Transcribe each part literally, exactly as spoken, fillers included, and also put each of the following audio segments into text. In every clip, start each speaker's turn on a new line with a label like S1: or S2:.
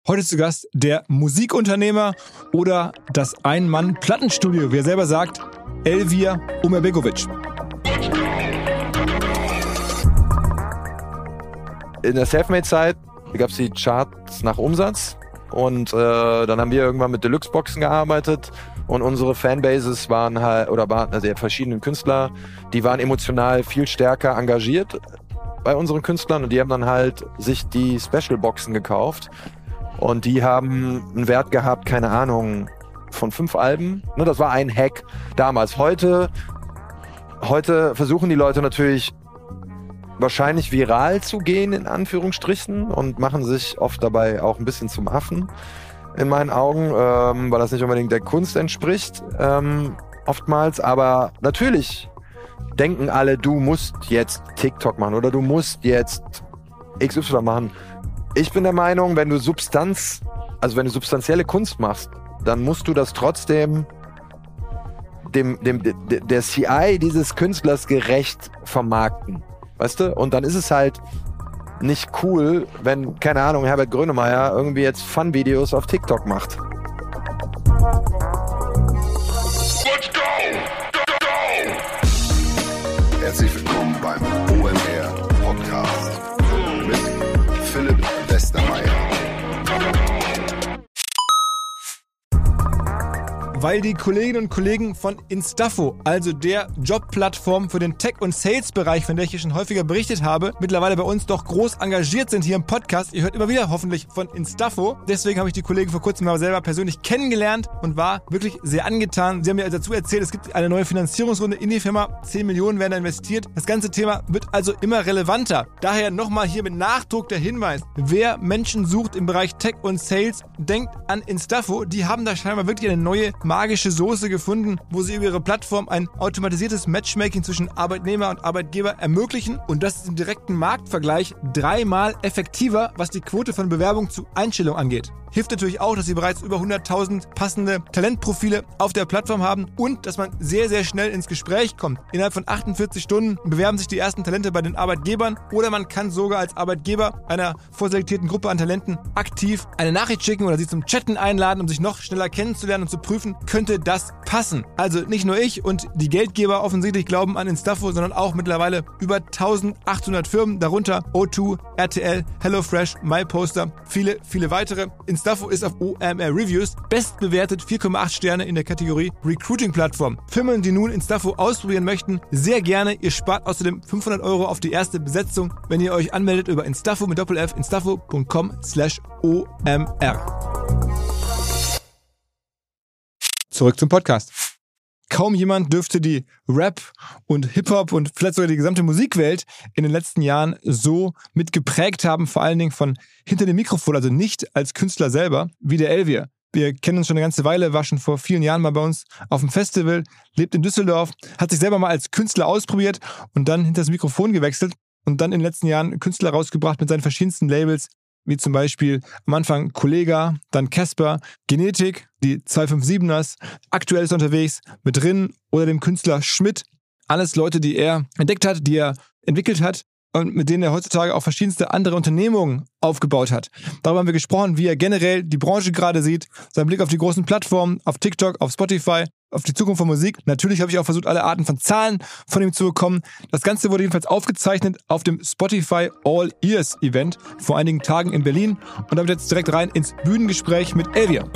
S1: Heute zu Gast der Musikunternehmer oder das Ein-Mann-Plattenstudio, wie er selber sagt, Elvir Omerbegovic.
S2: In der Selfmade-Zeit gab es die Charts nach Umsatz und äh, dann haben wir irgendwann mit Deluxe-Boxen gearbeitet und unsere Fanbases waren halt, oder waren also die verschiedenen Künstler, die waren emotional viel stärker engagiert bei unseren Künstlern und die haben dann halt sich die Special-Boxen gekauft und die haben einen Wert gehabt, keine Ahnung, von fünf Alben. Ne, das war ein Hack damals. Heute, heute versuchen die Leute natürlich wahrscheinlich viral zu gehen, in Anführungsstrichen, und machen sich oft dabei auch ein bisschen zum Affen, in meinen Augen, ähm, weil das nicht unbedingt der Kunst entspricht, ähm, oftmals. Aber natürlich denken alle, du musst jetzt TikTok machen oder du musst jetzt X Y machen. Ich bin der Meinung, wenn du Substanz, also wenn du substanzielle Kunst machst, dann musst du das trotzdem dem, dem, de, der C I dieses Künstlers gerecht vermarkten. Weißt du? Und dann ist es halt nicht cool, wenn, keine Ahnung, Herbert Grönemeyer irgendwie jetzt Fun-Videos auf TikTok macht.
S3: Let's go! Go, go! Herzlich willkommen beim O M R Podcast mit Philipp Westermeier.
S1: Weil die Kolleginnen und Kollegen von Instafo, also der Jobplattform für den Tech- und Sales-Bereich, von der ich hier schon häufiger berichtet habe, mittlerweile bei uns doch groß engagiert sind hier im Podcast. Ihr hört immer wieder hoffentlich von Instafo. Deswegen habe ich die Kollegen vor kurzem mal selber persönlich kennengelernt und war wirklich sehr angetan. Sie haben mir dazu erzählt, es gibt eine neue Finanzierungsrunde in die Firma. zehn Millionen werden da investiert. Das ganze Thema wird also immer relevanter. Daher nochmal hier mit Nachdruck der Hinweis. Wer Menschen sucht im Bereich Tech und Sales, denkt an Instafo. Die haben da scheinbar wirklich eine neue magische Soße gefunden, wo sie über ihre Plattform ein automatisiertes Matchmaking zwischen Arbeitnehmer und Arbeitgeber ermöglichen, und das ist im direkten Marktvergleich dreimal effektiver, was die Quote von Bewerbung zu Einstellung angeht. Hilft natürlich auch, dass sie bereits über hunderttausend passende Talentprofile auf der Plattform haben und dass man sehr, sehr schnell ins Gespräch kommt. Innerhalb von achtundvierzig Stunden bewerben sich die ersten Talente bei den Arbeitgebern oder man kann sogar als Arbeitgeber einer vorselektierten Gruppe an Talenten aktiv eine Nachricht schicken oder sie zum Chatten einladen, um sich noch schneller kennenzulernen und zu prüfen, könnte das passen. Also nicht nur ich und die Geldgeber offensichtlich glauben an Instafo, sondern auch mittlerweile über eintausendachthundert Firmen, darunter O zwei, R T L, HelloFresh, MyPoster, viele, viele weitere. Instafo ist auf O M R Reviews bestbewertet, vier Komma acht Sterne in der Kategorie Recruiting-Plattform. Firmen, die nun Instafo ausprobieren möchten, sehr gerne. Ihr spart außerdem fünfhundert Euro auf die erste Besetzung, wenn ihr euch anmeldet über Instafo mit Doppel-F, instafo punkt com slash O M R. Zurück zum Podcast. Kaum jemand dürfte die Rap und Hip-Hop und vielleicht sogar die gesamte Musikwelt in den letzten Jahren so mitgeprägt haben, vor allen Dingen von hinter dem Mikrofon, also nicht als Künstler selber, wie der Elvir. Wir kennen uns schon eine ganze Weile, war schon vor vielen Jahren mal bei uns auf dem Festival, lebt in Düsseldorf, hat sich selber mal als Künstler ausprobiert und dann hinter das Mikrofon gewechselt und dann in den letzten Jahren Künstler rausgebracht mit seinen verschiedensten Labels, wie zum Beispiel am Anfang Kollega, dann Casper, Genetik, die zwei fünf siebeners, aktuell ist er unterwegs mit Rin oder dem Künstler Schmidt. Alles Leute, die er entdeckt hat, die er entwickelt hat und mit denen er heutzutage auch verschiedenste andere Unternehmungen aufgebaut hat. Darüber haben wir gesprochen, wie er generell die Branche gerade sieht, sein Blick auf die großen Plattformen, auf TikTok, auf Spotify, auf die Zukunft von Musik. Natürlich habe ich auch versucht, alle Arten von Zahlen von ihm zu bekommen. Das Ganze wurde jedenfalls aufgezeichnet auf dem Spotify All Ears Event vor einigen Tagen in Berlin. Und damit jetzt direkt rein ins Bühnengespräch mit Elvir.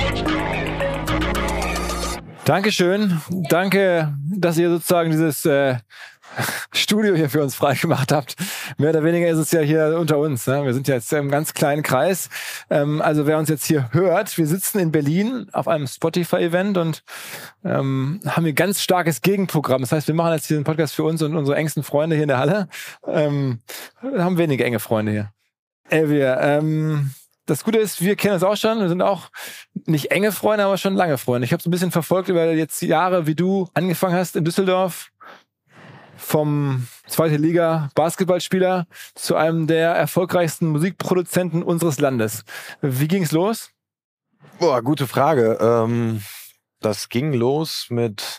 S1: Dankeschön. Danke, dass ihr sozusagen dieses äh, Studio hier für uns freigemacht habt. Mehr oder weniger ist es ja hier unter uns. Ne? Wir sind ja jetzt im ganz kleinen Kreis. Ähm, also wer uns jetzt hier hört, wir sitzen in Berlin auf einem Spotify-Event und ähm, haben hier ganz starkes Gegenprogramm. Das heißt, wir machen jetzt hier einen Podcast für uns und unsere engsten Freunde hier in der Halle. Ähm, wir haben wenige enge Freunde hier. Elvir, ähm, das Gute ist, wir kennen uns auch schon. Wir sind auch nicht enge Freunde, aber schon lange Freunde. Ich habe so ein bisschen verfolgt über jetzt Jahre, wie du angefangen hast in Düsseldorf. Vom zweite Liga Basketballspieler zu einem der erfolgreichsten Musikproduzenten unseres Landes. Wie ging's los?
S2: Boah, gute Frage. Ähm, das ging los mit,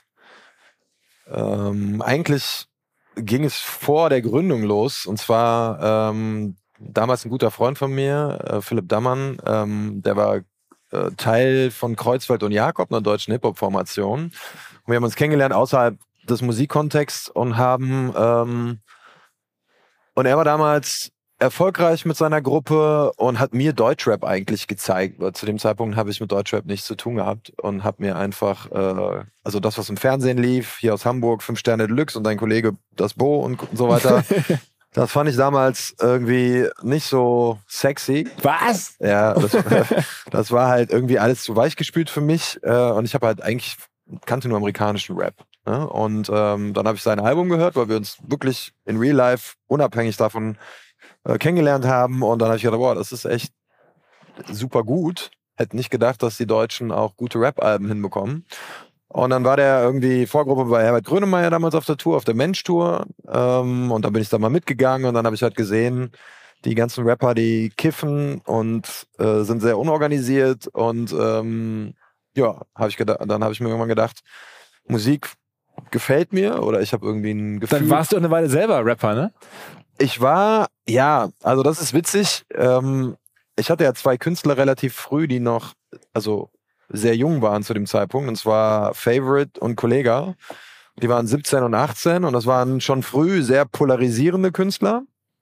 S2: ähm, eigentlich ging es vor der Gründung los. Und zwar, ähm, damals ein guter Freund von mir, äh, Philipp Dammann, ähm, der war äh, Teil von Kreuzfeld und Jakob, einer deutschen Hip-Hop-Formation. Und wir haben uns kennengelernt außerhalb des Musikkontexts und haben ähm, und er war damals erfolgreich mit seiner Gruppe und hat mir Deutschrap eigentlich gezeigt, weil zu dem Zeitpunkt habe ich mit Deutschrap nichts zu tun gehabt und habe mir einfach, äh, also das, was im Fernsehen lief, hier aus Hamburg, Fünf Sterne Deluxe und dein Kollege das Bo und so weiter, das fand ich damals irgendwie nicht so sexy.
S1: Was?
S2: Ja, das, das war halt irgendwie alles zu weichgespült für mich äh, und ich habe halt eigentlich, kannte nur amerikanischen Rap. Ne? Und ähm, dann habe ich sein Album gehört, weil wir uns wirklich in Real Life unabhängig davon äh, kennengelernt haben. Und dann habe ich gedacht, boah, das ist echt super gut. Hätte nicht gedacht, dass die Deutschen auch gute Rap-Alben hinbekommen. Und dann war der irgendwie Vorgruppe bei Herbert Grönemeyer damals auf der Tour, auf der Mensch-Tour. Ähm, und dann bin ich da mal mitgegangen und dann habe ich halt gesehen, die ganzen Rapper, die kiffen und äh, sind sehr unorganisiert. Und ähm, ja, hab ich gedacht, dann habe ich mir irgendwann gedacht, Musik gefällt mir oder ich habe irgendwie ein Gefühl.
S1: Dann warst du eine Weile selber Rapper, ne?
S2: Ich war, ja, also das ist witzig. Ähm, ich hatte ja zwei Künstler relativ früh, die noch, also sehr jung waren zu dem Zeitpunkt. Und zwar Favorite und Kollega. Die waren siebzehn und achtzehn und das waren schon früh sehr polarisierende Künstler.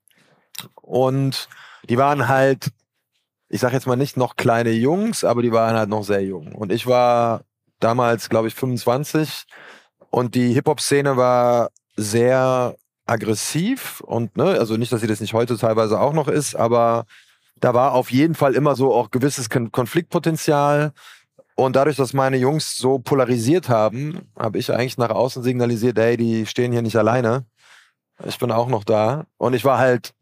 S2: Und die waren halt, ich sag jetzt mal nicht noch kleine Jungs, aber die waren halt noch sehr jung. Und ich war damals, glaube ich, fünfundzwanzig und die Hip-Hop-Szene war sehr aggressiv und, ne, also nicht, dass sie das nicht heute teilweise auch noch ist, aber da war auf jeden Fall immer so auch gewisses Kon- Konfliktpotenzial. Und dadurch, dass meine Jungs so polarisiert haben, habe ich eigentlich nach außen signalisiert, hey, die stehen hier nicht alleine. Ich bin auch noch da. Und ich war halt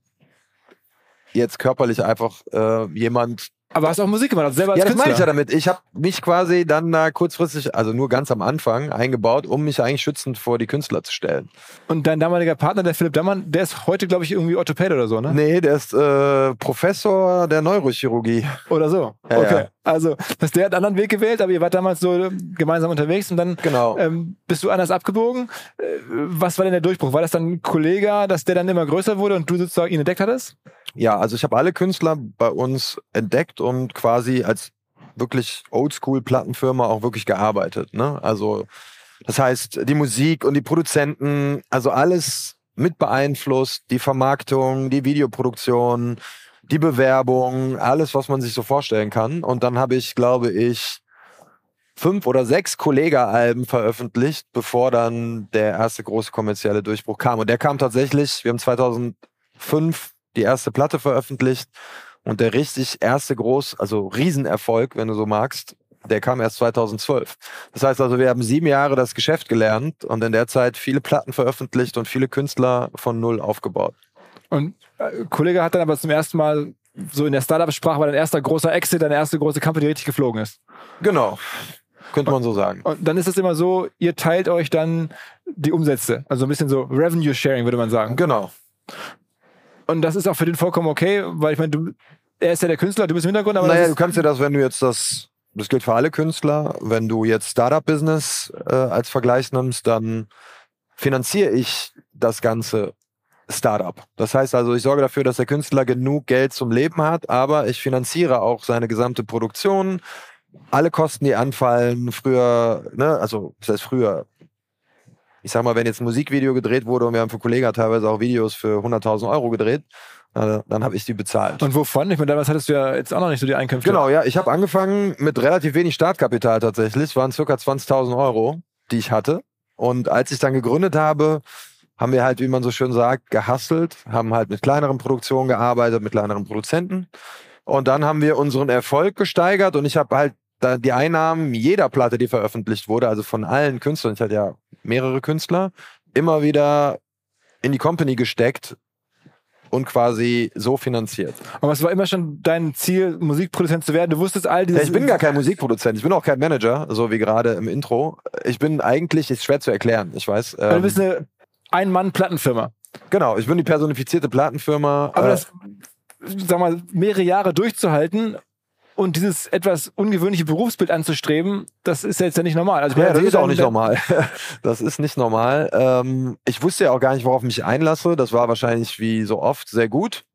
S2: jetzt körperlich einfach äh, jemand.
S1: Aber hast auch Musik gemacht, also selber als
S2: Ja, das
S1: Künstler.
S2: meine ich ja damit. Ich habe mich quasi dann da kurzfristig, also nur ganz am Anfang, eingebaut, um mich eigentlich schützend vor die Künstler zu stellen.
S1: Und dein damaliger Partner, der Philipp Dammann, der ist heute, glaube ich, irgendwie Orthopäde oder so, ne?
S2: Nee, der ist äh, Professor der Neurochirurgie.
S1: Oder so.
S2: Ja,
S1: okay.
S2: ja.
S1: Also, dass der hat einen anderen Weg gewählt, aber ihr wart damals so gemeinsam unterwegs und dann
S2: Genau.
S1: ähm, bist du anders abgebogen. Äh, was war denn der Durchbruch? War das dann ein Kollege, dass der dann immer größer wurde und du sozusagen ihn entdeckt hattest?
S2: Ja, also ich habe alle Künstler bei uns entdeckt und quasi als wirklich Oldschool-Plattenfirma auch wirklich gearbeitet. Ne? Also das heißt, die Musik und die Produzenten, also alles mit beeinflusst, die Vermarktung, die Videoproduktion, die Bewerbung, alles, was man sich so vorstellen kann. Und dann habe ich, glaube ich, fünf oder sechs Kollega-Alben veröffentlicht, bevor dann der erste große kommerzielle Durchbruch kam. Und der kam tatsächlich, wir haben zweitausendfünf die erste Platte veröffentlicht und der richtig erste groß, also Riesenerfolg, wenn du so magst, der kam erst zweitausendzwölf. Das heißt also, wir haben sieben Jahre das Geschäft gelernt und in der Zeit viele Platten veröffentlicht und viele Künstler von null aufgebaut.
S1: Und äh, Kollege hat dann aber zum ersten Mal so in der Startup-Sprache war dein erster großer Exit, deine erste große Company, die richtig geflogen ist.
S2: Genau, könnte man so sagen.
S1: Und dann ist es immer so, ihr teilt euch dann die Umsätze. Also ein bisschen so Revenue Sharing, würde man sagen.
S2: Genau.
S1: Und das ist auch für den vollkommen okay, weil ich meine, du, er ist ja der Künstler, du bist im Hintergrund, aber
S2: Naja,
S1: das
S2: du
S1: ist,
S2: kannst dir das, wenn du jetzt das, das gilt für alle Künstler, wenn du jetzt Startup-Business äh, als Vergleich nimmst, dann finanziere ich das ganze Startup. Das heißt also, ich sorge dafür, dass der Künstler genug Geld zum Leben hat, aber ich finanziere auch seine gesamte Produktion, alle Kosten, die anfallen, früher, ne, also das heißt früher, ich sag mal, wenn jetzt ein Musikvideo gedreht wurde und wir haben für Kollegen teilweise auch Videos für hunderttausend Euro gedreht, äh, dann habe ich die bezahlt.
S1: und wovon? Ich meine, damals hattest du ja jetzt auch noch nicht so die Einkünfte.
S2: Genau, ja, ich habe angefangen mit relativ wenig Startkapital tatsächlich, es waren circa zwanzigtausend Euro, die ich hatte, und als ich dann gegründet habe, haben wir halt, wie man so schön sagt, gehustelt, haben halt mit kleineren Produktionen gearbeitet, mit kleineren Produzenten. Und dann haben wir unseren Erfolg gesteigert und ich habe halt da die Einnahmen jeder Platte, die veröffentlicht wurde, also von allen Künstlern, ich hatte ja mehrere Künstler, immer wieder in die Company gesteckt und quasi so finanziert.
S1: Aber es war immer schon dein Ziel, Musikproduzent zu werden. Du wusstest all diese...
S2: Ja, ich bin gar kein Musikproduzent, ich bin auch kein Manager, so wie gerade im Intro. Ich bin eigentlich, ist schwer zu erklären, ich weiß. Ähm,
S1: du bist eine Ein-Mann-Plattenfirma.
S2: Genau, ich bin die personifizierte Plattenfirma.
S1: Aber
S2: äh,
S1: das, sag mal, mehrere Jahre durchzuhalten und dieses etwas ungewöhnliche Berufsbild anzustreben, das ist ja jetzt ja nicht normal. Also ich
S2: Ja,
S1: meine,
S2: das ist auch
S1: dann-
S2: nicht normal. Das ist nicht normal. Ähm, ich wusste ja auch gar nicht, worauf ich mich einlasse. Das war wahrscheinlich wie so oft sehr gut.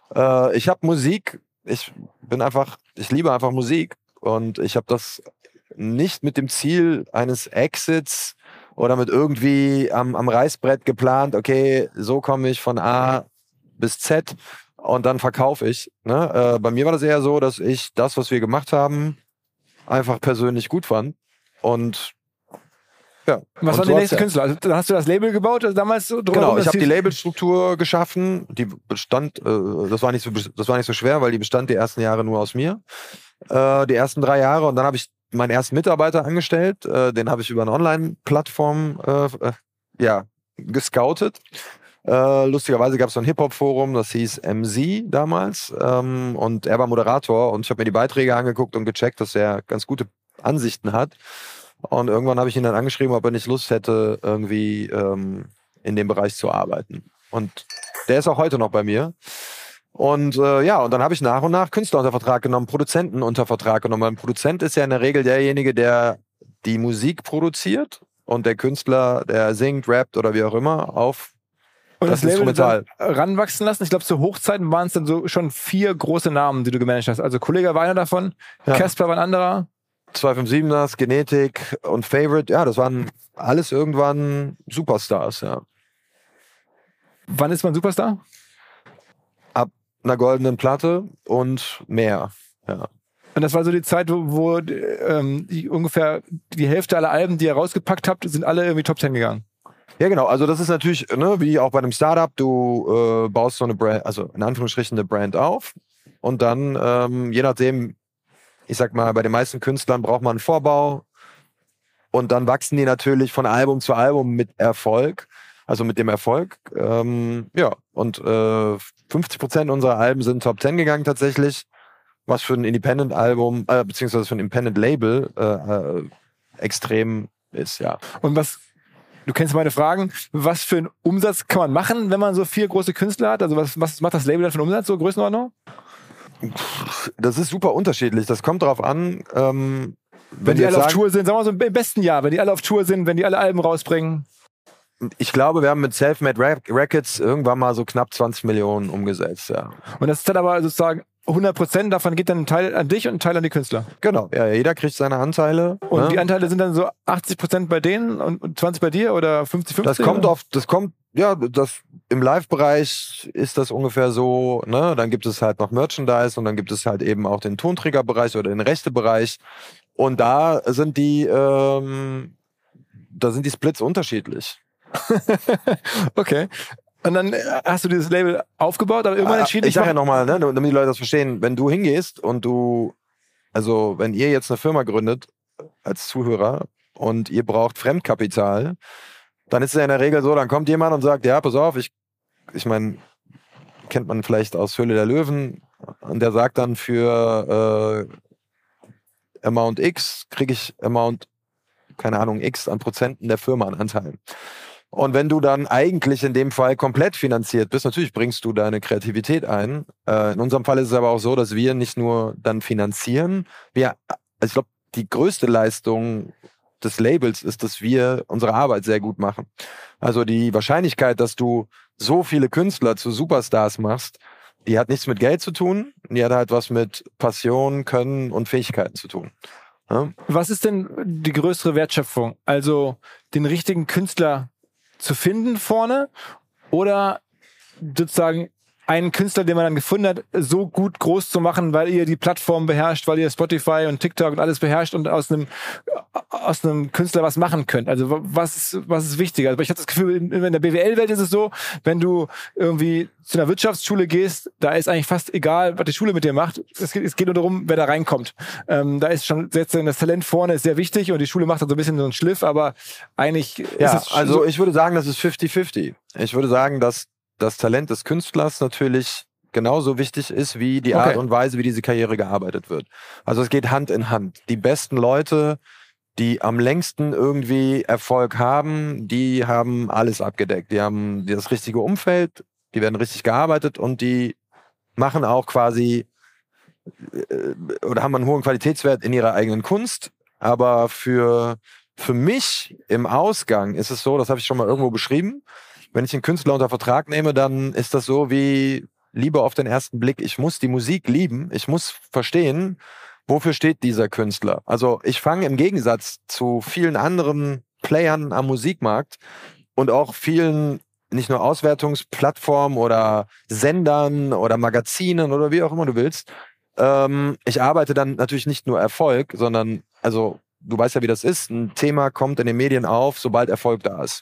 S2: Äh, ich habe Musik, ich bin einfach, ich liebe einfach Musik und ich habe das nicht mit dem Ziel eines Exits oder mit irgendwie am, am Reißbrett geplant, okay, so komme ich von A bis Z und dann verkaufe ich. Ne? Äh, bei mir war das eher so, dass ich das, was wir gemacht haben, einfach persönlich gut fand. Und ja.
S1: Was
S2: und
S1: waren die
S2: so
S1: nächsten
S2: hat's-
S1: Künstler? Also, dann hast du das Label gebaut, also damals so drumherum,
S2: Genau, ich
S1: das
S2: habe die
S1: hieß-
S2: Labelstruktur geschaffen, die bestand, äh, das war nicht so, das war nicht so schwer, weil die bestand die ersten Jahre nur aus mir, äh, die ersten drei Jahre und dann habe ich meinen ersten Mitarbeiter angestellt, äh, den habe ich über eine Online-Plattform äh, äh, ja, gescoutet. Äh, lustigerweise gab es so ein Hip-Hop-Forum, das hieß M Z damals ähm, und er war Moderator und ich habe mir die Beiträge angeguckt und gecheckt, dass er ganz gute Ansichten hat. Und irgendwann habe ich ihn dann angeschrieben, ob er nicht Lust hätte, irgendwie ähm, in dem Bereich zu arbeiten. Und der ist auch heute noch bei mir. Und äh, ja, und dann habe ich nach und nach Künstler unter Vertrag genommen, Produzenten unter Vertrag genommen. Ein Produzent ist ja in der Regel derjenige, der die Musik produziert und der Künstler, der singt, rappt oder wie auch immer, auf
S1: und das,
S2: das
S1: Label
S2: Instrumental.
S1: dann ranwachsen lassen. Ich glaube, zu Hochzeiten waren es dann so schon vier große Namen, die du gemanagt hast. Also Kollege war einer davon,
S2: Ja.
S1: Casper war ein anderer.
S2: zwei fünf siebeners, Genetik und Favorite, ja, das waren alles irgendwann Superstars, ja.
S1: Wann ist man Superstar?
S2: Ab einer goldenen Platte und mehr, ja.
S1: Und das war so die Zeit, wo, wo ähm, die, ungefähr die Hälfte aller Alben, die ihr rausgepackt habt, sind alle irgendwie Top Ten gegangen.
S2: Ja, genau. Also das ist natürlich, ne, wie auch bei einem Startup, du äh, baust so eine Brand, also in Anführungsstrichen eine Brand auf und dann, ähm, je nachdem, ich sag mal, bei den meisten Künstlern braucht man einen Vorbau und dann wachsen die natürlich von Album zu Album mit Erfolg, also mit dem Erfolg. Ähm, ja, und äh, fünfzig Prozent unserer Alben sind Top Ten gegangen tatsächlich, was für ein Independent-Album, äh, beziehungsweise für ein Independent-Label äh, äh, extrem ist, ja.
S1: Und was, du kennst meine Fragen, was für einen Umsatz kann man machen, wenn man so vier große Künstler hat? Also was, was macht das Label dann für einen Umsatz, so Größenordnung?
S2: Das ist super unterschiedlich. Das kommt darauf an, ähm, wenn,
S1: Wenn die
S2: wir
S1: alle
S2: jetzt
S1: auf
S2: sagen,
S1: Tour sind, sagen wir so im besten Jahr, wenn die alle auf Tour sind, wenn die alle Alben rausbringen.
S2: ich glaube, wir haben mit Selfmade Rec- Records irgendwann mal so knapp zwanzig Millionen umgesetzt, ja.
S1: Und das ist dann aber sozusagen hundert Prozent davon geht dann ein Teil an dich und ein Teil an die Künstler.
S2: Genau. Ja, jeder kriegt seine Anteile.
S1: Und
S2: ne?
S1: die Anteile sind dann so achtzig Prozent bei denen und zwanzig bei dir oder fünfzig fünfzig?
S2: Das kommt
S1: oder?
S2: auf, das kommt, ja, das im Live-Bereich ist das ungefähr so, ne? Dann gibt es halt noch Merchandise und dann gibt es halt eben auch den Tonträgerbereich oder den Rechtebereich. Und da sind die, ähm, da sind die Splits unterschiedlich.
S1: Okay. Und dann hast du dieses Label aufgebaut, aber irgendwann entschieden,
S2: Ich sag
S1: mach-
S2: ja nochmal, ne, damit die Leute das verstehen, wenn du hingehst und du, also wenn ihr jetzt eine Firma gründet als Zuhörer und ihr braucht Fremdkapital, dann ist es ja in der Regel so, dann kommt jemand und sagt, ja, pass auf, ich, ich meine, kennt man vielleicht aus Höhle der Löwen und der sagt dann für äh, Amount X kriege ich Amount, keine Ahnung, X an Prozenten der Firma an Anteilen. Und wenn du dann eigentlich in dem Fall komplett finanziert bist, natürlich bringst du deine Kreativität ein. Äh, in unserem Fall ist es aber auch so, dass wir nicht nur dann finanzieren, wir, also ich glaube, die größte Leistung des Labels ist, dass wir unsere Arbeit sehr gut machen. Also die Wahrscheinlichkeit, dass du so viele Künstler zu Superstars machst, die hat nichts mit Geld zu tun, die hat halt was mit Passion, Können und Fähigkeiten zu tun. Ja?
S1: Was ist denn die größere Wertschöpfung? Also den richtigen Künstler zu finden vorne oder sozusagen einen Künstler, den man dann gefunden hat, so gut groß zu machen, weil ihr die Plattform beherrscht, weil ihr Spotify und TikTok und alles beherrscht und aus einem aus einem Künstler was machen könnt. Also was ist, was ist wichtiger? Also ich habe das Gefühl, in, in der B W L-Welt ist es so, wenn du irgendwie zu einer Wirtschaftsschule gehst, da ist eigentlich fast egal, was die Schule mit dir macht. Es geht, es geht nur darum, wer da reinkommt. Ähm, da ist schon das Talent vorne ist sehr wichtig und die Schule macht dann so ein bisschen so einen Schliff, aber eigentlich
S2: Ja,
S1: ist es
S2: also
S1: so,
S2: ich würde sagen, das ist fifty fifty. Ich würde sagen, dass das Talent des Künstlers natürlich genauso wichtig ist wie die
S1: Okay.
S2: Art und Weise, wie diese Karriere gearbeitet wird. Also es geht Hand in Hand. Die besten Leute, die am längsten irgendwie Erfolg haben, die haben alles abgedeckt. Die haben das richtige Umfeld, die werden richtig gearbeitet und die machen auch quasi äh, oder haben einen hohen Qualitätswert in ihrer eigenen Kunst. Aber für, für mich im Ausgang ist es so, das habe ich schon mal irgendwo beschrieben, wenn ich einen Künstler unter Vertrag nehme, dann ist das so wie, Liebe auf den ersten Blick. Ich muss die Musik lieben. Ich muss verstehen, wofür steht dieser Künstler. Also ich fange im Gegensatz zu vielen anderen Playern am Musikmarkt und auch vielen nicht nur Auswertungsplattformen oder Sendern oder Magazinen oder wie auch immer du willst. Ähm, ich arbeite dann natürlich nicht nur Erfolg, sondern, also du weißt ja, wie das ist. Ein Thema kommt in den Medien auf, sobald Erfolg da ist.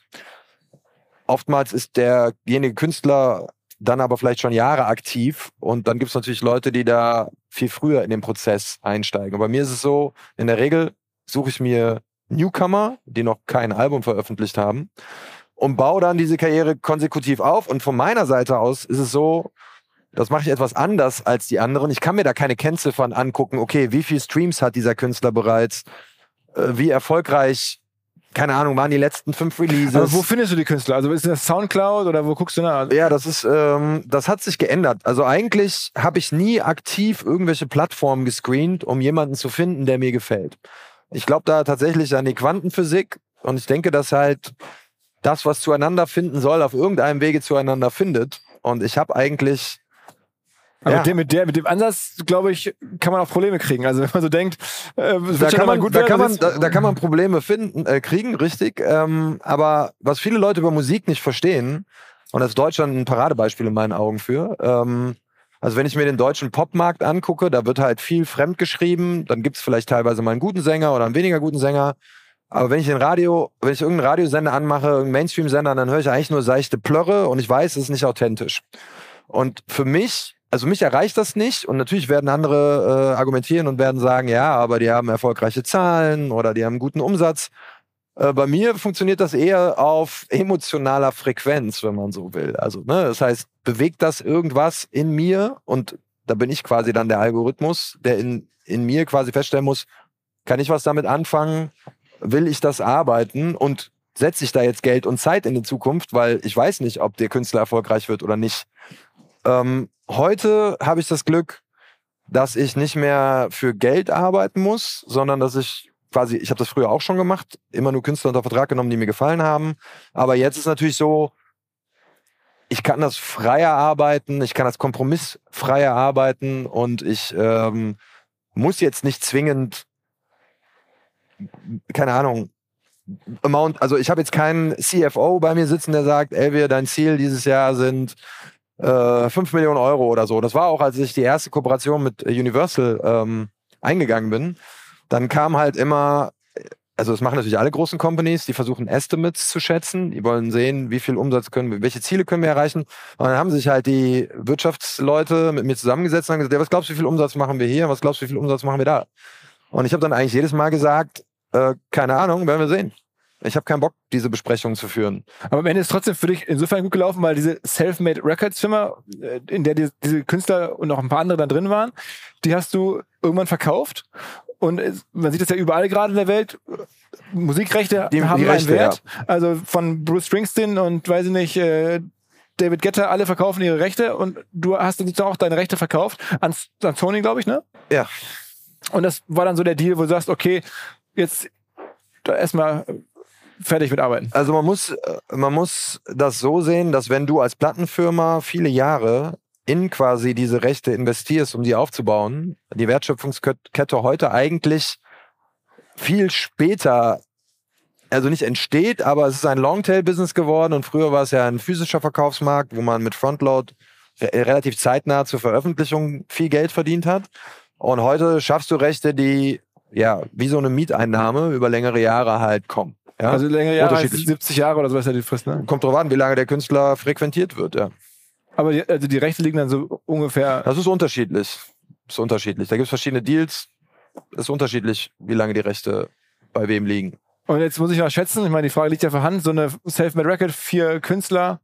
S2: Oftmals ist derjenige Künstler dann aber vielleicht schon Jahre aktiv und dann gibt es natürlich Leute, die da viel früher in den Prozess einsteigen. Und bei mir ist es so, in der Regel suche ich mir Newcomer, die noch kein Album veröffentlicht haben und baue dann diese Karriere konsekutiv auf. Und von meiner Seite aus ist es so, das mache ich etwas anders als die anderen. Ich kann mir da keine Kennziffern angucken, okay, wie viele Streams hat dieser Künstler bereits, äh, wie erfolgreich, keine Ahnung, waren die letzten fünf Releases.
S1: Aber wo findest du die Künstler? Also ist das Soundcloud oder wo guckst du nach?
S2: Ja, das ist, ähm, das hat sich geändert. Also eigentlich habe ich nie aktiv irgendwelche Plattformen gescreent, um jemanden zu finden, der mir gefällt. Ich glaube da tatsächlich an die Quantenphysik und ich denke, dass halt das, was zueinander finden soll, auf irgendeinem Wege zueinander findet. Und ich habe eigentlich...
S1: Aber
S2: ja.
S1: mit, dem, mit, der, mit dem Ansatz, glaube ich, kann man auch Probleme kriegen. Also wenn man so denkt, äh,
S2: da, kann man,
S1: gut
S2: da,
S1: werden,
S2: kann man,
S1: ist,
S2: da, da kann man Probleme finden, äh, kriegen, richtig. Ähm, aber was viele Leute über Musik nicht verstehen, und das ist Deutschland ein Paradebeispiel in meinen Augen für, ähm, also wenn ich mir den deutschen Popmarkt angucke, da wird halt viel fremd geschrieben, dann gibt es vielleicht teilweise mal einen guten Sänger oder einen weniger guten Sänger. Aber wenn ich den Radio, wenn ich irgendeinen Radiosender anmache, irgendeinen Mainstream-Sender, dann höre ich eigentlich nur seichte Plörre und ich weiß, es ist nicht authentisch. Und für mich, also mich erreicht das nicht und natürlich werden andere äh, argumentieren und werden sagen, ja, aber die haben erfolgreiche Zahlen oder die haben einen guten Umsatz. Äh, bei mir funktioniert das eher auf emotionaler Frequenz, wenn man so will. Also, ne, das heißt, bewegt das irgendwas in mir und da bin ich quasi dann der Algorithmus, der in, in mir quasi feststellen muss, kann ich was damit anfangen? Will ich das arbeiten und setze ich da jetzt Geld und Zeit in die Zukunft, weil ich weiß nicht, ob der Künstler erfolgreich wird oder nicht. Ähm, heute habe ich das Glück, dass ich nicht mehr für Geld arbeiten muss, sondern dass ich quasi, ich habe das früher auch schon gemacht, immer nur Künstler unter Vertrag genommen, die mir gefallen haben. Aber jetzt ist natürlich so, ich kann das freier arbeiten, ich kann das kompromissfreier arbeiten und ich ähm, muss jetzt nicht zwingend, keine Ahnung, Amount, also ich habe jetzt keinen C F O bei mir sitzen, der sagt, Elvier, dein Ziel dieses Jahr sind äh, fünf Millionen Euro oder so. Das war auch, als ich die erste Kooperation mit Universal ähm, eingegangen bin. Dann kam halt immer, also das machen natürlich alle großen Companies, die versuchen Estimates zu schätzen, die wollen sehen, wie viel Umsatz können wir, welche Ziele können wir erreichen. Und dann haben sich halt die Wirtschaftsleute mit mir zusammengesetzt und haben gesagt, ja, was glaubst du, wie viel Umsatz machen wir hier, was glaubst du, wie viel Umsatz machen wir da? Und ich habe dann eigentlich jedes Mal gesagt, äh, keine Ahnung, werden wir sehen. Ich habe keinen Bock, diese Besprechungen zu führen.
S1: Aber am Ende ist es trotzdem für dich insofern gut gelaufen, weil diese Self-Made Records Firma, in der die, diese Künstler und noch ein paar andere dann drin waren, die hast du irgendwann verkauft. Und man sieht das ja überall gerade in der Welt. Musikrechte
S2: die,
S1: haben
S2: die Rechte,
S1: einen Wert.
S2: Ja.
S1: Also von Bruce Springsteen und weiß ich nicht, äh, David Guetta, alle verkaufen ihre Rechte und du hast dann auch deine Rechte verkauft an, an Sony, glaube ich, ne?
S2: Ja.
S1: Und das war dann so der Deal, wo du sagst, okay, jetzt erstmal fertig mit Arbeiten.
S2: Also man muss, man muss das so sehen, dass wenn du als Plattenfirma viele Jahre in quasi diese Rechte investierst, um die aufzubauen, die Wertschöpfungskette heute eigentlich viel später, also nicht entsteht, aber es ist ein Longtail-Business geworden und früher war es ja ein physischer Verkaufsmarkt, wo man mit Frontload re- relativ zeitnah zur Veröffentlichung viel Geld verdient hat. Und heute schaffst du Rechte, die ja wie so eine Mieteinnahme über längere Jahre halt kommen. Ja?
S1: Also längere Jahre, heißt siebzig Jahre oder so ist ja die Frist, ne?
S2: Kommt drauf an, wie lange der Künstler frequentiert wird, ja.
S1: Aber die, also die Rechte liegen dann so ungefähr...
S2: Das ist unterschiedlich. Das ist unterschiedlich. Da gibt es verschiedene Deals. Es ist unterschiedlich, wie lange die Rechte bei wem liegen.
S1: Und jetzt muss ich mal schätzen, ich meine, die Frage liegt ja vor Hand, so eine Self-Made Record, vier Künstler.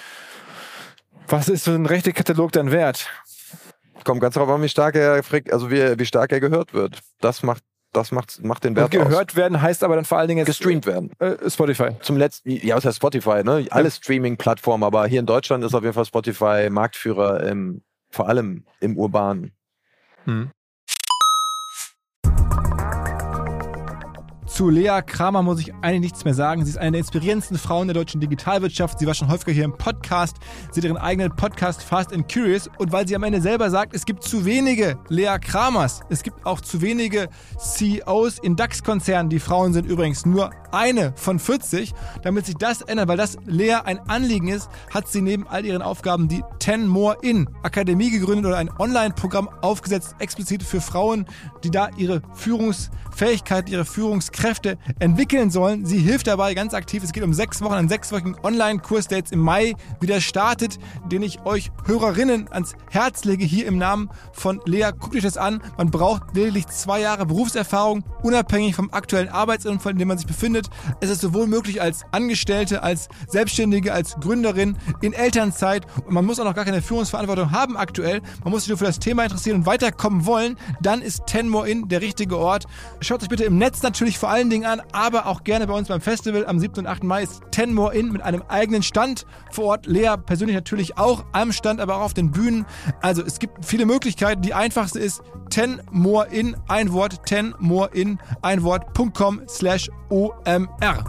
S1: Was ist so ein Rechtekatalog dann wert?
S2: Kommt ganz darauf an, wie stark er, also wie, wie stark er gehört wird. Das macht Das macht, macht den Wert
S1: Und gehört
S2: aus.
S1: werden heißt aber dann vor allen Dingen jetzt...
S2: Gestreamt werden.
S1: Äh, Spotify.
S2: Zum letzten, ja, was heißt Spotify, ne? Alle ja. Streaming-Plattformen, aber hier in Deutschland ist auf jeden Fall Spotify Marktführer, im, vor allem im Urbanen.
S1: Hm. Zu Lea Kramer muss ich eigentlich nichts mehr sagen. Sie ist eine der inspirierendsten Frauen der deutschen Digitalwirtschaft. Sie war schon häufiger hier im Podcast. Sie hat ihren eigenen Podcast Fast and Curious. Und weil sie am Ende selber sagt, es gibt zu wenige Lea Kramers. Es gibt auch zu wenige C E Os in DAX-Konzernen. Die Frauen sind übrigens nur eine von vierzig. Damit sich das ändert, weil das Lea ein Anliegen ist, hat sie neben all ihren Aufgaben die ten more in Akademie gegründet oder ein Online-Programm aufgesetzt, explizit für Frauen, die da ihre Führungsfähigkeit, ihre Führungskräfte entwickeln sollen. Sie hilft dabei ganz aktiv. Es geht um sechs Wochen, einen sechswöchigen Online-Kurs, der jetzt im Mai wieder startet, den ich euch Hörerinnen ans Herz lege, hier im Namen von Lea. Guckt euch das an. Man braucht lediglich zwei Jahre Berufserfahrung, unabhängig vom aktuellen Arbeitsumfeld, in dem man sich befindet. Es ist sowohl möglich als Angestellte, als Selbstständige, als Gründerin, in Elternzeit. Und man muss auch noch gar keine Führungsverantwortung haben aktuell. Man muss sich nur für das Thema interessieren und weiterkommen wollen. Dann ist ten more in der richtige Ort. Schaut euch bitte im Netz natürlich vor allen Dingen an, aber auch gerne bei uns beim Festival am siebten und achten Mai ist ten more in mit einem eigenen Stand vor Ort. Lea persönlich natürlich auch am Stand, aber auch auf den Bühnen. Also es gibt viele Möglichkeiten. Die einfachste ist ten more in, ein Wort, ten more in, ein Wort, .com slash omr.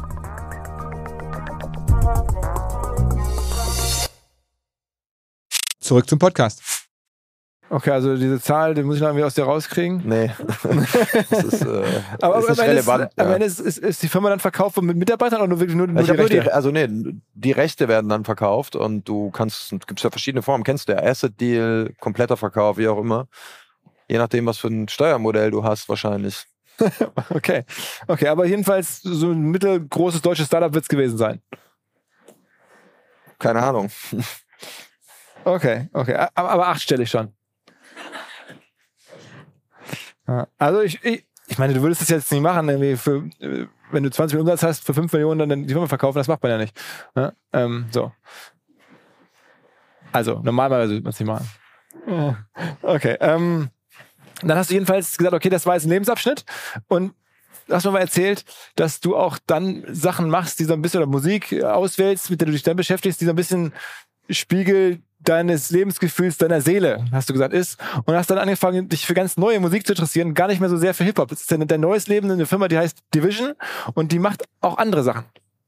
S1: Zurück zum Podcast. Okay, also diese Zahl, die muss ich noch irgendwie aus dir rauskriegen.
S2: Nee. Das ist, äh,
S1: aber
S2: ist
S1: aber
S2: nicht
S1: am Ende ist,
S2: relevant.
S1: am
S2: ja.
S1: Ende ist, ist, ist die Firma dann verkauft mit Mitarbeitern oder nur wirklich nur, nur
S2: ich
S1: die
S2: hab nur
S1: Rechte?
S2: die, also nee, die Rechte werden dann verkauft und du kannst, es gibt ja verschiedene Formen, kennst du ja, Asset Deal, kompletter Verkauf, wie auch immer. Je nachdem, was für ein Steuermodell du hast, wahrscheinlich.
S1: Okay. Okay, aber jedenfalls so ein mittelgroßes deutsches Startup wird es gewesen sein.
S2: Keine Ahnung.
S1: Okay, okay. Aber, aber achtstellig schon. Ja, also ich, ich, ich meine, du würdest das jetzt nicht machen, irgendwie für, wenn du zwanzig Millionen Umsatz hast, für fünf Millionen dann die Firma verkaufen, das macht man ja nicht. Ja, ähm, so. Also, normalerweise würde man es nicht machen. Okay, ähm, dann hast du jedenfalls gesagt, okay, das war jetzt ein Lebensabschnitt und du hast mir mal erzählt, dass du auch dann Sachen machst, die so ein bisschen, oder Musik auswählst, mit der du dich dann beschäftigst, die so ein bisschen Spiegel deines Lebensgefühls, deiner Seele, hast du gesagt, ist. Und hast dann angefangen, dich für ganz neue Musik zu interessieren, gar nicht mehr so sehr für Hip-Hop. Das ist dein, dein neues Leben in einer Firma, die heißt Division und die macht auch andere Sachen.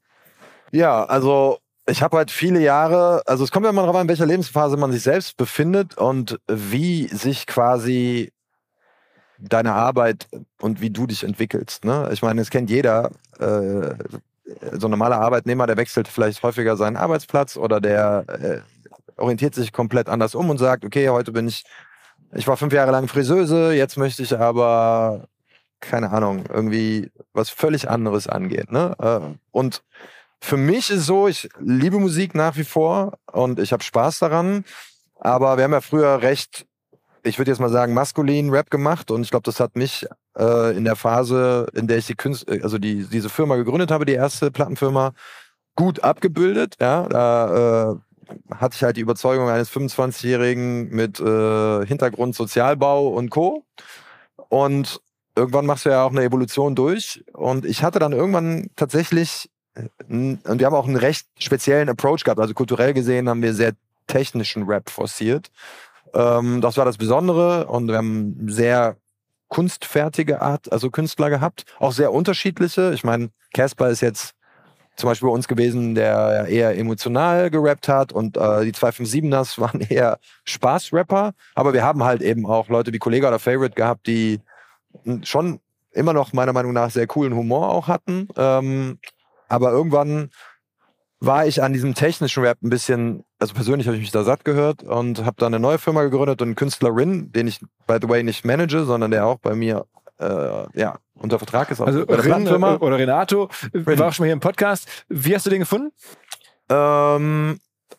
S2: Ja, also ich habe halt viele Jahre, also es kommt ja immer darauf an, in welcher Lebensphase man sich selbst befindet und wie sich quasi deine Arbeit und wie du dich entwickelst. Ne? Ich meine, es kennt jeder, äh, so ein normaler Arbeitnehmer, der wechselt vielleicht häufiger seinen Arbeitsplatz oder der äh, orientiert sich komplett anders um und sagt, okay, heute bin ich, ich war fünf Jahre lang Friseuse, jetzt möchte ich aber, keine Ahnung, irgendwie was völlig anderes angeht. Ne? Und für mich ist es so, ich liebe Musik nach wie vor und ich habe Spaß daran, aber wir haben ja früher recht, ich würde jetzt mal sagen, maskulin Rap gemacht und ich glaube, das hat mich äh, in der Phase, in der ich die Künst also die, diese Firma gegründet habe, die erste Plattenfirma, gut abgebildet. Ja, da äh, hatte ich halt die Überzeugung eines fünfundzwanzigjährigen mit äh, Hintergrund Sozialbau und Co. Und irgendwann machst du ja auch eine Evolution durch. Und ich hatte dann irgendwann tatsächlich, und wir haben auch einen recht speziellen Approach gehabt. Also kulturell gesehen haben wir sehr technischen Rap forciert. Ähm, das war das Besondere. Und wir haben sehr kunstfertige Art, also Künstler gehabt. Auch sehr unterschiedliche. Ich meine, Casper ist jetzt zum Beispiel bei uns gewesen, der eher emotional gerappt hat und äh, die zwei fünf siebeners waren eher Spaßrapper. Aber wir haben halt eben auch Leute wie Kollega oder Favorite gehabt, die schon immer noch meiner Meinung nach sehr coolen Humor auch hatten. Ähm, aber irgendwann war ich an diesem technischen Rap ein bisschen, also persönlich habe ich mich da satt gehört und habe dann eine neue Firma gegründet und einen Künstler Rin, den ich by the way nicht manage, sondern der auch bei mir äh, ja, unter Vertrag ist.
S1: Also
S2: bei der
S1: Rin
S2: Plattenfirma.
S1: oder Renato,
S2: Rin.
S1: war auch schon mal hier im Podcast. Wie hast du den gefunden?
S2: Ähm,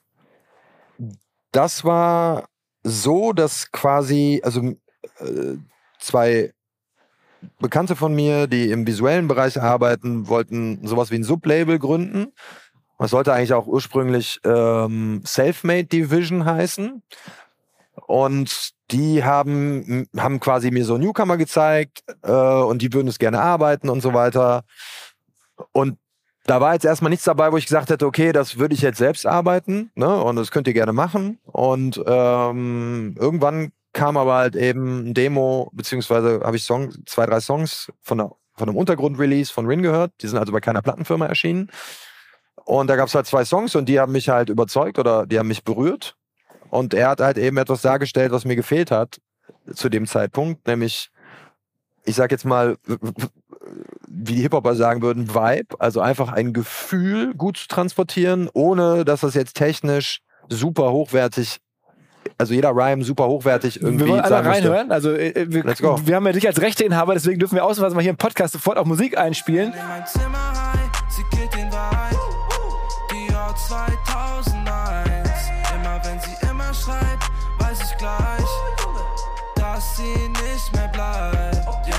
S2: das war so, dass quasi, also äh, zwei Bekannte von mir, die im visuellen Bereich arbeiten, wollten sowas wie ein Sublabel gründen. Das sollte eigentlich auch ursprünglich ähm, Selfmade Division heißen. Und die haben, haben quasi mir so Newcomer gezeigt äh, und die würden es gerne arbeiten und so weiter. Und da war jetzt erstmal nichts dabei, wo ich gesagt hätte, okay, das würde ich jetzt selbst arbeiten, ne? Und das könnt ihr gerne machen. Und ähm, irgendwann kam aber halt eben ein Demo, beziehungsweise habe ich Song, zwei, drei Songs von einer von einem Untergrund-Release von Rin gehört. Die sind also bei keiner Plattenfirma erschienen. Und da gab es halt zwei Songs und die haben mich halt überzeugt oder die haben mich berührt. Und er hat halt eben etwas dargestellt, was mir gefehlt hat zu dem Zeitpunkt, nämlich, ich sag jetzt mal, wie die Hip-Hopper sagen würden, Vibe, also einfach ein Gefühl gut zu transportieren, ohne dass das jetzt technisch super hochwertig, also jeder Rhyme super hochwertig irgendwie.
S1: Wir wollen alle
S2: sein müsste.
S1: reinhören. Also äh, wir,
S2: Let's go.
S1: wir haben ja dich als Rechteinhaber, deswegen dürfen wir ausnahmsweise mal hier im Podcast sofort auch Musik einspielen.
S4: In mein Zimmer rein, sie geht den Vibe, die Jahr zweitausendeins. Immer wenn sie immer schreibt, weiß ich gleich, dass sie nicht mehr bleibt.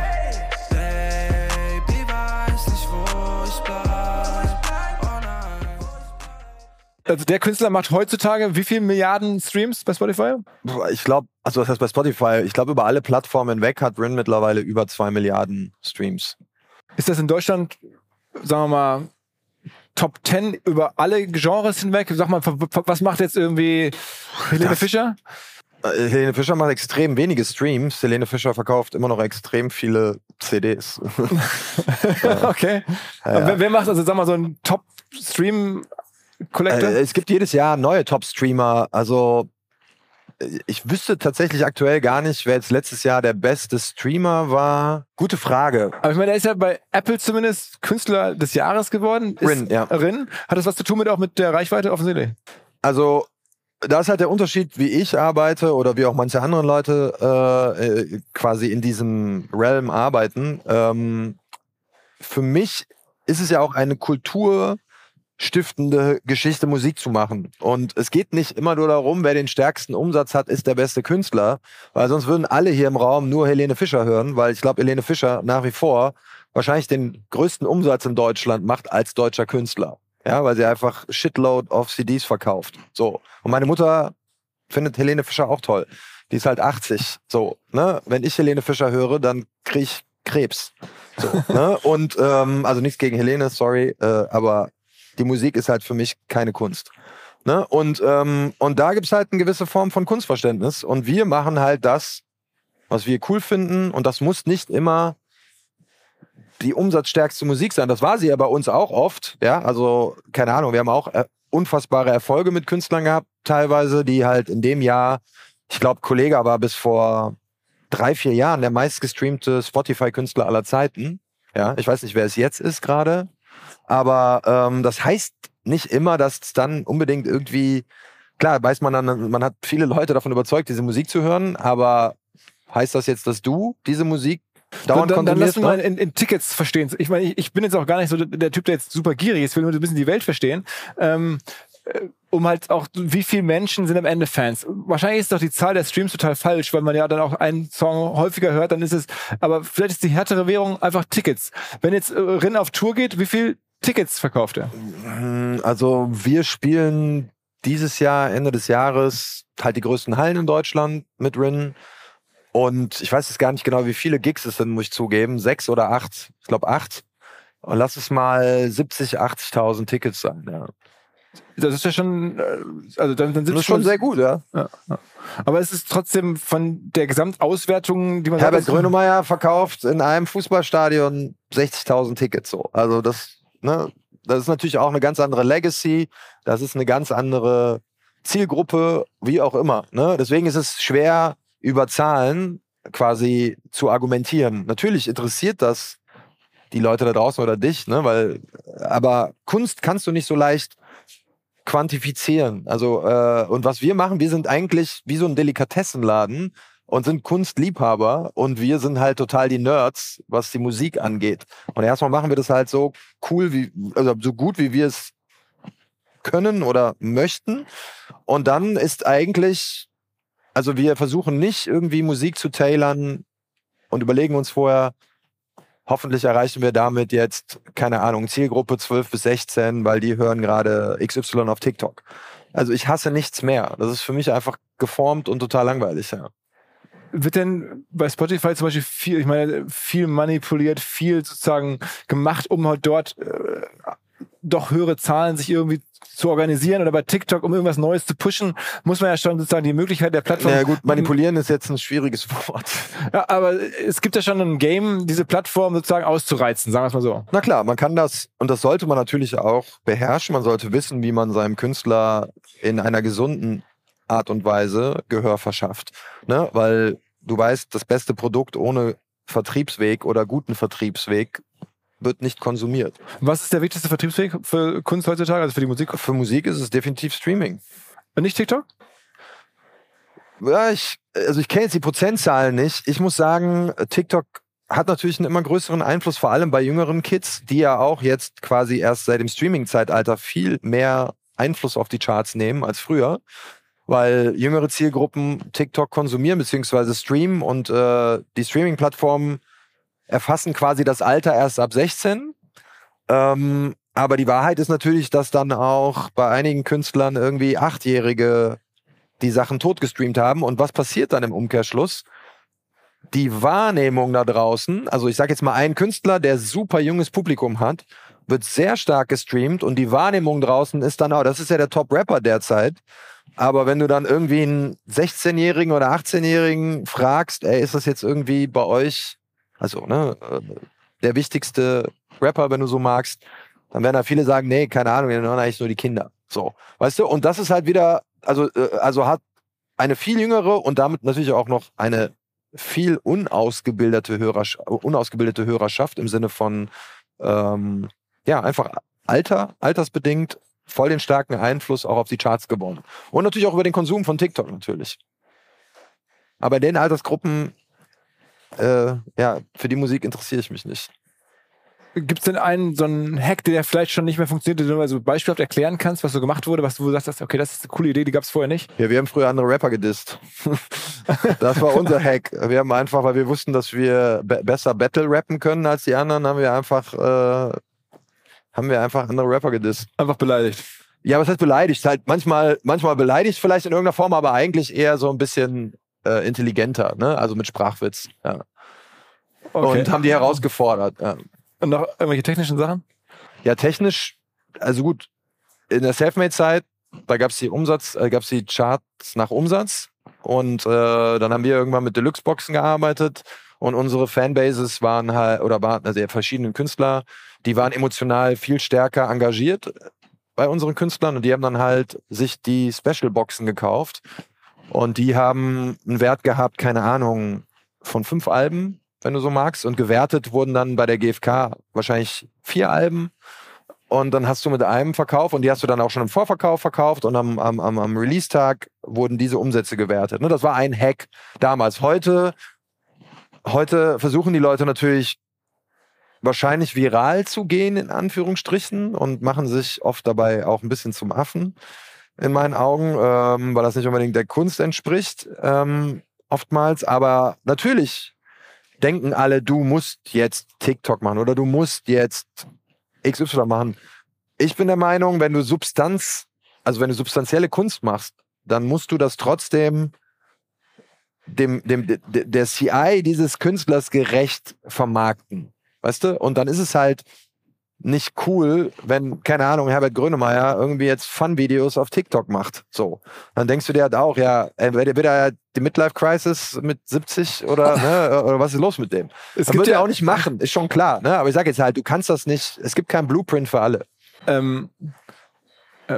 S4: Baby weiß nicht, wo ich bleib. Oh nein.
S1: Also der Künstler macht heutzutage wie viele Milliarden Streams bei Spotify?
S2: Ich glaube, also das heißt bei Spotify, ich glaube über alle Plattformen hinweg hat Rin mittlerweile über zwei Milliarden Streams.
S1: Ist das in Deutschland, sagen wir mal, Top zehn über alle Genres hinweg? Sag mal, was macht jetzt irgendwie Helene
S2: Das-
S1: Fischer?
S2: Äh, Helene Fischer macht extrem wenige Streams. Helene Fischer verkauft immer noch extrem viele C Ds.
S1: Okay. Aber wer, wer macht also, sag mal, so einen Top-Stream-Collector?
S2: Äh, es gibt jedes Jahr neue Top-Streamer. Also äh, ich wüsste tatsächlich aktuell gar nicht, wer jetzt letztes Jahr der beste Streamer war. Gute Frage.
S1: Aber ich meine, der ist ja bei Apple zumindest Künstler des Jahres geworden. Ist
S2: Rin, ja.
S1: Rin. Hat das was zu tun mit auch mit der Reichweite offensichtlich?
S2: Also da ist halt der Unterschied, wie ich arbeite oder wie auch manche andere Leute äh, äh, quasi in diesem Realm arbeiten. Ähm, für mich ist es ja auch eine kulturstiftende Geschichte, Musik zu machen. Und es geht nicht immer nur darum, wer den stärksten Umsatz hat, ist der beste Künstler. Weil sonst würden alle hier im Raum nur Helene Fischer hören, weil ich glaube, Helene Fischer nach wie vor wahrscheinlich den größten Umsatz in Deutschland macht als deutscher Künstler. Ja, weil sie einfach Shitload of C Ds verkauft. So. Und meine Mutter findet Helene Fischer auch toll. Die ist halt achtzig. So, ne? Wenn ich Helene Fischer höre, dann kriege ich Krebs. So, ne? Und ähm, also nichts gegen Helene, sorry, äh, aber die Musik ist halt für mich keine Kunst. Ne? Und, ähm, und da gibt's halt eine gewisse Form von Kunstverständnis. Und wir machen halt das, was wir cool finden. Und das muss nicht immer die umsatzstärkste Musik sein. Das war sie ja bei uns auch oft. Ja, also keine Ahnung, wir haben auch äh, unfassbare Erfolge mit Künstlern gehabt, teilweise, die halt in dem Jahr, ich glaube, Kollega war bis vor drei, vier Jahren der meistgestreamte Spotify-Künstler aller Zeiten. Ja, ich weiß nicht, wer es jetzt ist gerade, aber ähm, das heißt nicht immer, dass es dann unbedingt irgendwie, klar, weiß man dann, man hat viele Leute davon überzeugt, diese Musik zu hören, aber heißt das jetzt, dass du diese Musik dauernd
S1: dann, dann, dann lass
S2: konsumierst?
S1: uns mal in, in Tickets verstehen. Ich meine, ich, ich bin jetzt auch gar nicht so der, der Typ, der jetzt super gierig ist, will nur ein bisschen die Welt verstehen. Ähm, äh, um halt auch, wie viele Menschen sind am Ende Fans? Wahrscheinlich ist doch die Zahl der Streams total falsch, weil man ja dann auch einen Song häufiger hört, dann ist es, aber vielleicht ist die härtere Währung einfach Tickets. Wenn jetzt äh, Rin auf Tour geht, wie viel Tickets verkauft er?
S2: Also wir spielen dieses Jahr, Ende des Jahres, halt die größten Hallen in Deutschland mit Rin. Und ich weiß jetzt gar nicht genau, wie viele Gigs es sind, muss ich zugeben. Sechs oder acht. Ich glaube acht. Und lass es mal siebzig, achtzigtausend Tickets sein, ja.
S1: Das ist ja schon, äh, also dann, dann sind
S2: Das ist schon sehr gut, ja.
S1: Ja, ja. Aber es ist trotzdem von der Gesamtauswertung, die man
S2: Herbert
S1: sagt,
S2: Grönemeyer verkauft in einem Fußballstadion sechzigtausend Tickets so. Also das, ne, das ist natürlich auch eine ganz andere Legacy. Das ist eine ganz andere Zielgruppe, wie auch immer. Ne? Deswegen ist es schwer, über Zahlen quasi zu argumentieren. Natürlich interessiert das die Leute da draußen oder dich, ne? Weil, aber Kunst kannst du nicht so leicht quantifizieren. Also, äh, und was wir machen, wir sind eigentlich wie so ein Delikatessenladen und sind Kunstliebhaber und wir sind halt total die Nerds, was die Musik angeht. Und erstmal machen wir das halt so cool wie, also so gut wie wir es können oder möchten. Und dann ist eigentlich, also wir versuchen nicht irgendwie Musik zu tailern und überlegen uns vorher, hoffentlich erreichen wir damit jetzt, keine Ahnung, Zielgruppe zwölf bis sechzehn, weil die hören gerade X Y auf TikTok. Also ich hasse nichts mehr. Das ist für mich einfach geformt und total langweilig, ja.
S1: Wird denn bei Spotify zum Beispiel viel, ich meine, viel manipuliert, viel sozusagen gemacht, um halt dort äh, doch höhere Zahlen sich irgendwie zu organisieren oder bei TikTok, um irgendwas Neues zu pushen, muss man ja schon sozusagen die Möglichkeit der Plattform...
S2: Ja gut, manipulieren ist jetzt ein schwieriges Wort.
S1: Ja, aber es gibt ja schon ein Game, diese Plattform sozusagen auszureizen, sagen wir es mal so.
S2: Na klar, man kann das, und das sollte man natürlich auch beherrschen, man sollte wissen, wie man seinem Künstler in einer gesunden Art und Weise Gehör verschafft. Ne? Weil du weißt, das beste Produkt ohne Vertriebsweg oder guten Vertriebsweg wird nicht konsumiert.
S1: Was ist der wichtigste Vertriebsweg für Kunst heutzutage, also für die Musik?
S2: Für Musik ist es definitiv Streaming.
S1: Und nicht TikTok?
S2: Ja, ich, also ich kenne jetzt die Prozentzahlen nicht. Ich muss sagen, TikTok hat natürlich einen immer größeren Einfluss, vor allem bei jüngeren Kids, die ja auch jetzt quasi erst seit dem Streaming-Zeitalter viel mehr Einfluss auf die Charts nehmen als früher, weil jüngere Zielgruppen TikTok konsumieren bzw. streamen und äh, die Streaming-Plattformen erfassen quasi das Alter erst ab sechzehn. Ähm, aber die Wahrheit ist natürlich, dass dann auch bei einigen Künstlern irgendwie Achtjährige die Sachen totgestreamt haben. Und was passiert dann im Umkehrschluss? Die Wahrnehmung da draußen, also ich sage jetzt mal, ein Künstler, der super junges Publikum hat, wird sehr stark gestreamt und die Wahrnehmung draußen ist dann auch, das ist ja der Top-Rapper derzeit, aber wenn du dann irgendwie einen sechzehnjährigen oder achtzehnjährigen fragst, ey, ist das jetzt irgendwie bei euch, also ne, der wichtigste Rapper, wenn du so magst, dann werden da viele sagen, nee, keine Ahnung, die hören eigentlich nur die Kinder. So, weißt du, und das ist halt wieder, also, also hat eine viel jüngere und damit natürlich auch noch eine viel unausgebildete, Hörersch- unausgebildete Hörerschaft im Sinne von ähm, ja, einfach Alter, altersbedingt voll den starken Einfluss auch auf die Charts gewonnen. Und natürlich auch über den Konsum von TikTok natürlich. Aber in den Altersgruppen, äh, ja, für die Musik interessiere ich mich nicht.
S1: Gibt es denn einen, so einen Hack, der vielleicht schon nicht mehr funktioniert, den du mal so beispielhaft erklären kannst, was so gemacht wurde, was du sagst, okay, das ist eine coole Idee, die gab es vorher nicht?
S2: Ja, wir haben früher andere Rapper gedisst. Das war unser Hack. Wir haben einfach, weil wir wussten, dass wir be- besser Battle rappen können als die anderen, haben wir einfach, äh, haben wir einfach andere Rapper gedisst.
S1: Einfach beleidigt.
S2: Ja, was heißt beleidigt? Halt manchmal, manchmal beleidigt vielleicht in irgendeiner Form, aber eigentlich eher so ein bisschen äh, intelligenter, ne? Also mit Sprachwitz. Ja.
S1: Okay.
S2: Und haben die herausgefordert. Ja.
S1: Und noch irgendwelche technischen Sachen?
S2: Ja, technisch, also gut, in der Selfmade-Zeit, da gab es die Umsatz, äh, gab's die Charts nach Umsatz und äh, dann haben wir irgendwann mit Deluxe-Boxen gearbeitet und unsere Fanbases waren halt, oder waren, also die verschiedenen Künstler, die waren emotional viel stärker engagiert bei unseren Künstlern und die haben dann halt sich die Special-Boxen gekauft und die haben einen Wert gehabt, keine Ahnung, von fünf Alben, wenn du so magst, und gewertet wurden dann bei der G F K wahrscheinlich vier Alben und dann hast du mit einem Verkauf und die hast du dann auch schon im Vorverkauf verkauft und am, am, am Release-Tag wurden diese Umsätze gewertet. Das war ein Hack damals. Heute, heute versuchen die Leute natürlich wahrscheinlich viral zu gehen, in Anführungsstrichen, und machen sich oft dabei auch ein bisschen zum Affen, in meinen Augen, ähm, weil das nicht unbedingt der Kunst entspricht, ähm, oftmals, aber natürlich denken alle, du musst jetzt TikTok machen oder du musst jetzt X Y machen. Ich bin der Meinung, wenn du Substanz, also wenn du substanzielle Kunst machst, dann musst du das trotzdem dem, dem, de, der C I dieses Künstlers gerecht vermarkten. Weißt du? Und dann ist es halt nicht cool, wenn, keine Ahnung, Herbert Grönemeyer irgendwie jetzt Fun-Videos auf TikTok macht. So. Dann denkst du dir halt auch, ja, entweder wird er die Midlife-Crisis mit siebzig oder, ne, oder was ist los mit dem?
S1: Es
S2: Das
S1: gibt
S2: wird er
S1: ja
S2: auch nicht machen, ist schon klar. Ne? Aber ich sag jetzt halt, du kannst das nicht, es gibt keinen Blueprint für alle.
S1: Ähm, äh,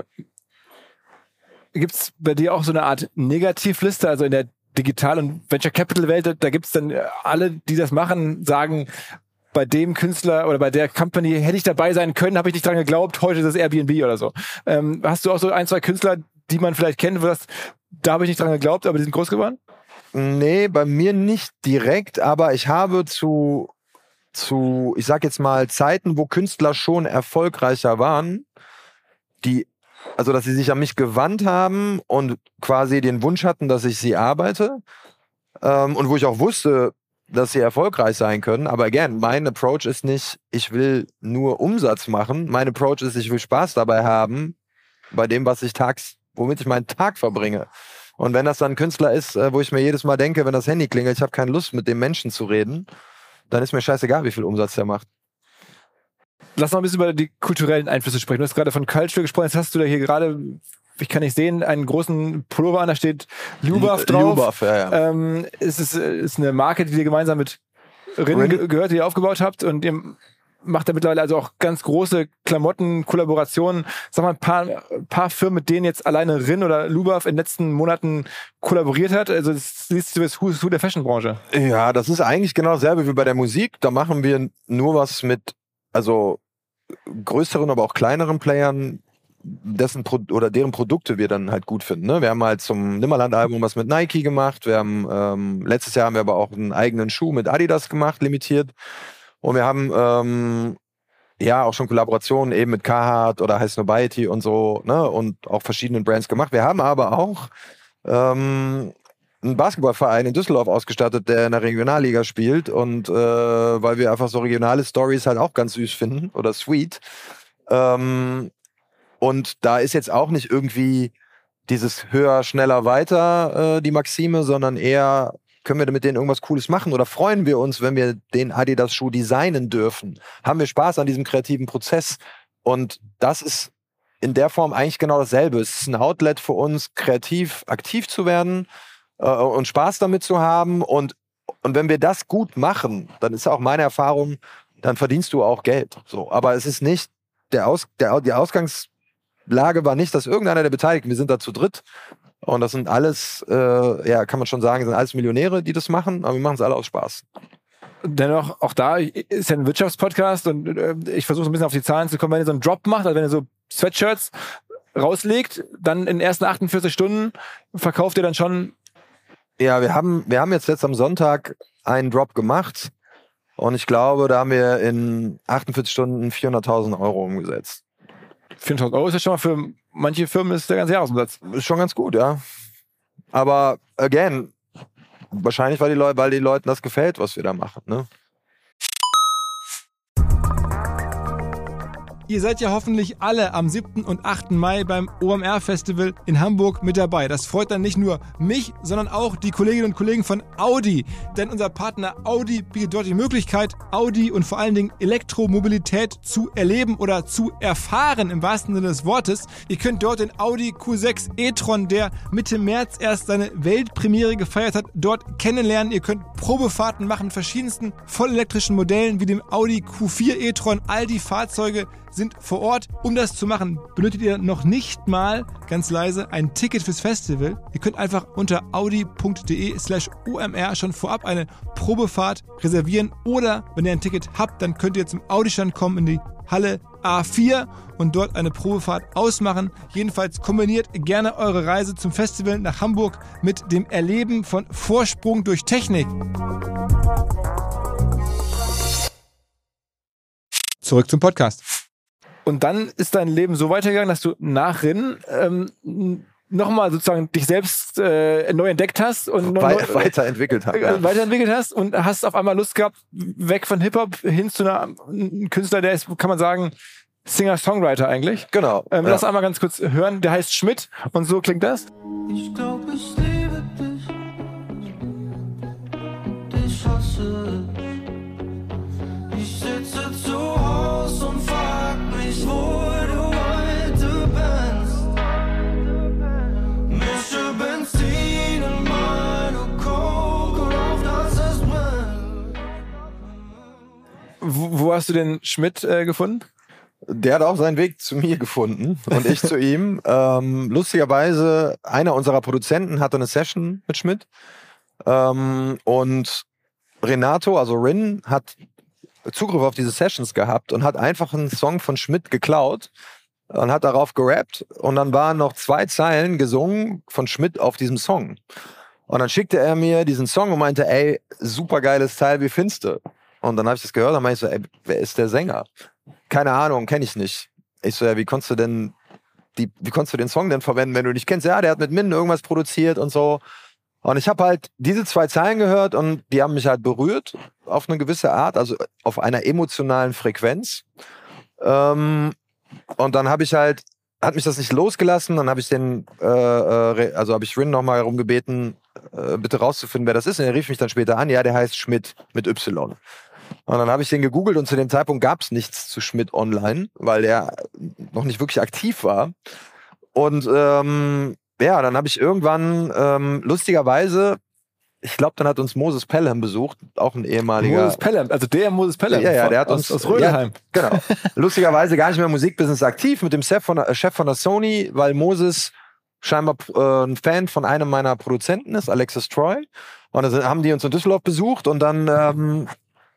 S1: gibt es bei dir auch so eine Art Negativliste, also in der Digital- und Venture-Capital-Welt, da gibt es dann alle, die das machen, sagen, bei dem Künstler oder bei der Company hätte ich dabei sein können, habe ich nicht dran geglaubt, heute ist das Airbnb oder so. Ähm, hast du auch so ein, zwei Künstler, die man vielleicht kennt, wo das, da habe ich nicht dran geglaubt, aber die sind groß geworden?
S2: Nee, bei mir nicht direkt, aber ich habe zu, zu, ich sag jetzt mal, Zeiten, wo Künstler schon erfolgreicher waren, die, also dass sie sich an mich gewandt haben und quasi den Wunsch hatten, dass ich sie arbeite, ähm, und wo ich auch wusste, dass sie erfolgreich sein können. Aber again, mein Approach ist nicht, ich will nur Umsatz machen. Mein Approach ist, ich will Spaß dabei haben, bei dem, was ich tags, womit ich meinen Tag verbringe. Und wenn das dann ein Künstler ist, wo ich mir jedes Mal denke, wenn das Handy klingelt, ich habe keine Lust, mit dem Menschen zu reden, dann ist mir scheißegal, wie viel Umsatz der macht.
S1: Lass mal ein bisschen über die kulturellen Einflüsse sprechen. Du hast gerade von Culture gesprochen. Jetzt hast du da hier gerade, ich kann nicht sehen, einen großen Pullover an, da steht Lubaf drauf.
S2: Lubaf, ja, ja.
S1: Ähm, es ist, ist eine Marke, die ihr gemeinsam mit Rin, Rin. Ge- gehört, die ihr aufgebaut habt. Und ihr macht da mittlerweile also auch ganz große Klamotten-Kollaborationen. Sag mal, ein paar, paar Firmen, mit denen jetzt alleine Rin oder Lubaf in den letzten Monaten kollaboriert hat. Also das siehst du als Who's Who der Fashion-Branche.
S2: Ja, das ist eigentlich genau dasselbe wie bei der Musik. Da machen wir nur was mit, also größeren, aber auch kleineren Playern, dessen Pro- oder deren Produkte wir dann halt gut finden. Ne? Wir haben halt zum Nimmerland-Album was mit Nike gemacht. Wir haben ähm, letztes Jahr haben wir aber auch einen eigenen Schuh mit Adidas gemacht, limitiert. Und wir haben ähm, ja auch schon Kollaborationen eben mit Carhartt oder High Snobiety und so, ne? Und auch verschiedenen Brands gemacht. Wir haben aber auch ähm, einen Basketballverein in Düsseldorf ausgestattet, der in der Regionalliga spielt. Und äh, weil wir einfach so regionale Stories halt auch ganz süß finden oder sweet. Ähm, und da ist jetzt auch nicht irgendwie dieses höher, schneller, weiter äh, die Maxime, sondern eher, können wir mit denen irgendwas Cooles machen oder freuen wir uns, wenn wir den Adidas-Schuh designen dürfen? Haben wir Spaß an diesem kreativen Prozess? Und das ist in der Form eigentlich genau dasselbe. Es ist ein Outlet für uns, kreativ aktiv zu werden äh, und Spaß damit zu haben. Und, und wenn wir das gut machen, dann ist auch meine Erfahrung, dann verdienst du auch Geld. So, aber es ist nicht, der Aus, der, die Ausgangslage war nicht, dass irgendeiner der Beteiligten, wir sind da zu dritt, und das sind alles, äh, ja, kann man schon sagen, sind alles Millionäre, die das machen, aber wir machen es alle aus Spaß.
S1: Dennoch, auch da ist ja ein Wirtschaftspodcast und äh, ich versuche so ein bisschen auf die Zahlen zu kommen, wenn ihr so einen Drop macht, also wenn ihr so Sweatshirts rauslegt, dann in den ersten achtundvierzig Stunden verkauft ihr dann schon...
S2: Ja, wir haben, wir haben jetzt letzt am Sonntag einen Drop gemacht und ich glaube, da haben wir in achtundvierzig Stunden vierhunderttausend Euro umgesetzt.
S1: vierhunderttausend Euro ist ja schon mal für manche Firmen ist der ganze Jahresumsatz.
S2: Ist schon ganz gut, ja. Aber, again, wahrscheinlich, weil die, Leu- weil die Leuten das gefällt, was wir da machen, ne?
S1: Ihr seid ja hoffentlich alle am siebten und achten Mai beim O M R-Festival in Hamburg mit dabei. Das freut dann nicht nur mich, sondern auch die Kolleginnen und Kollegen von Audi. Denn unser Partner Audi bietet dort die Möglichkeit, Audi und vor allen Dingen Elektromobilität zu erleben oder zu erfahren, im wahrsten Sinne des Wortes. Ihr könnt dort den Audi Q sechs e-tron, der Mitte März erst seine Weltpremiere gefeiert hat, dort kennenlernen. Ihr könnt Probefahrten machen mit verschiedensten vollelektrischen Modellen wie dem Audi Q vier e-tron. All die Fahrzeuge sind vor Ort. Um das zu machen, benötigt ihr noch nicht mal, ganz leise, ein Ticket fürs Festival. Ihr könnt einfach unter audi.de slash omr schon vorab eine Probefahrt reservieren oder, wenn ihr ein Ticket habt, dann könnt ihr zum Audi-Stand kommen in die Halle A vier und dort eine Probefahrt ausmachen. Jedenfalls kombiniert gerne eure Reise zum Festival nach Hamburg mit dem Erleben von Vorsprung durch Technik. Zurück zum Podcast. Und dann ist dein Leben so weitergegangen, dass du nach Rin ähm, nochmal sozusagen dich selbst äh, neu entdeckt hast und
S2: We-
S1: neu,
S2: weiterentwickelt hast.
S1: Äh,
S2: Ja.
S1: weiterentwickelt hast und hast auf einmal Lust gehabt, weg von Hip-Hop hin zu einer, einem Künstler, der ist, kann man sagen, Singer-Songwriter eigentlich.
S2: Genau.
S1: Ähm,
S2: ja.
S1: Lass einmal ganz kurz hören, der heißt Schmidt und so klingt das.
S4: Ich glaub, ich liebe dich. Ich hasse es. Ich sitze zu Haus und frag mich, wo du heute bist. Mische Benzin in meine Coke und auf das es brennt.
S1: Wo, wo hast du den Schmidt äh, gefunden?
S2: Der hat auch seinen Weg zu mir gefunden und ich zu ihm. Ähm, lustigerweise, einer unserer Produzenten hatte eine Session mit Schmidt. Ähm, und Renato, also Rin, hat Zugriff auf diese Sessions gehabt und hat einfach einen Song von Schmidt geklaut und hat darauf gerappt. Und dann waren noch zwei Zeilen gesungen von Schmidt auf diesem Song. Und dann schickte er mir diesen Song und meinte, ey, super geiles Teil, wie findest du? Und dann habe ich das gehört und meinte ich so, ey, wer ist der Sänger? Keine Ahnung, kenne ich nicht. Ich so, ja, wie konntest du denn die, wie konntest du den Song denn verwenden, wenn du nicht kennst? Ja, der hat mit Min irgendwas produziert und so. Und ich habe halt diese zwei Zeilen gehört und die haben mich halt berührt auf eine gewisse Art, also auf einer emotionalen Frequenz. Ähm, und dann habe ich halt, hat mich das nicht losgelassen, dann habe ich den, äh, äh, also habe ich Rin nochmal darum gebeten, äh, bitte rauszufinden, wer das ist. Und er rief mich dann später an, ja, der heißt Schmidt mit Y. Und dann habe ich den gegoogelt und zu dem Zeitpunkt gab es nichts zu Schmidt online, weil der noch nicht wirklich aktiv war. Und ähm, ja, dann habe ich irgendwann ähm, lustigerweise, ich glaube, dann hat uns Moses Pelham besucht, auch ein ehemaliger...
S1: Moses Pelham, also der Moses Pelham.
S2: Ja, ja, der hat
S1: aus,
S2: uns...
S1: aus Rödelheim.
S2: Ja, genau. Lustigerweise gar nicht mehr im Musikbusiness aktiv, mit dem Chef von, der, Chef von der Sony, weil Moses scheinbar äh, ein Fan von einem meiner Produzenten ist, Alexis Troy. Und dann haben die uns in Düsseldorf besucht und dann ähm,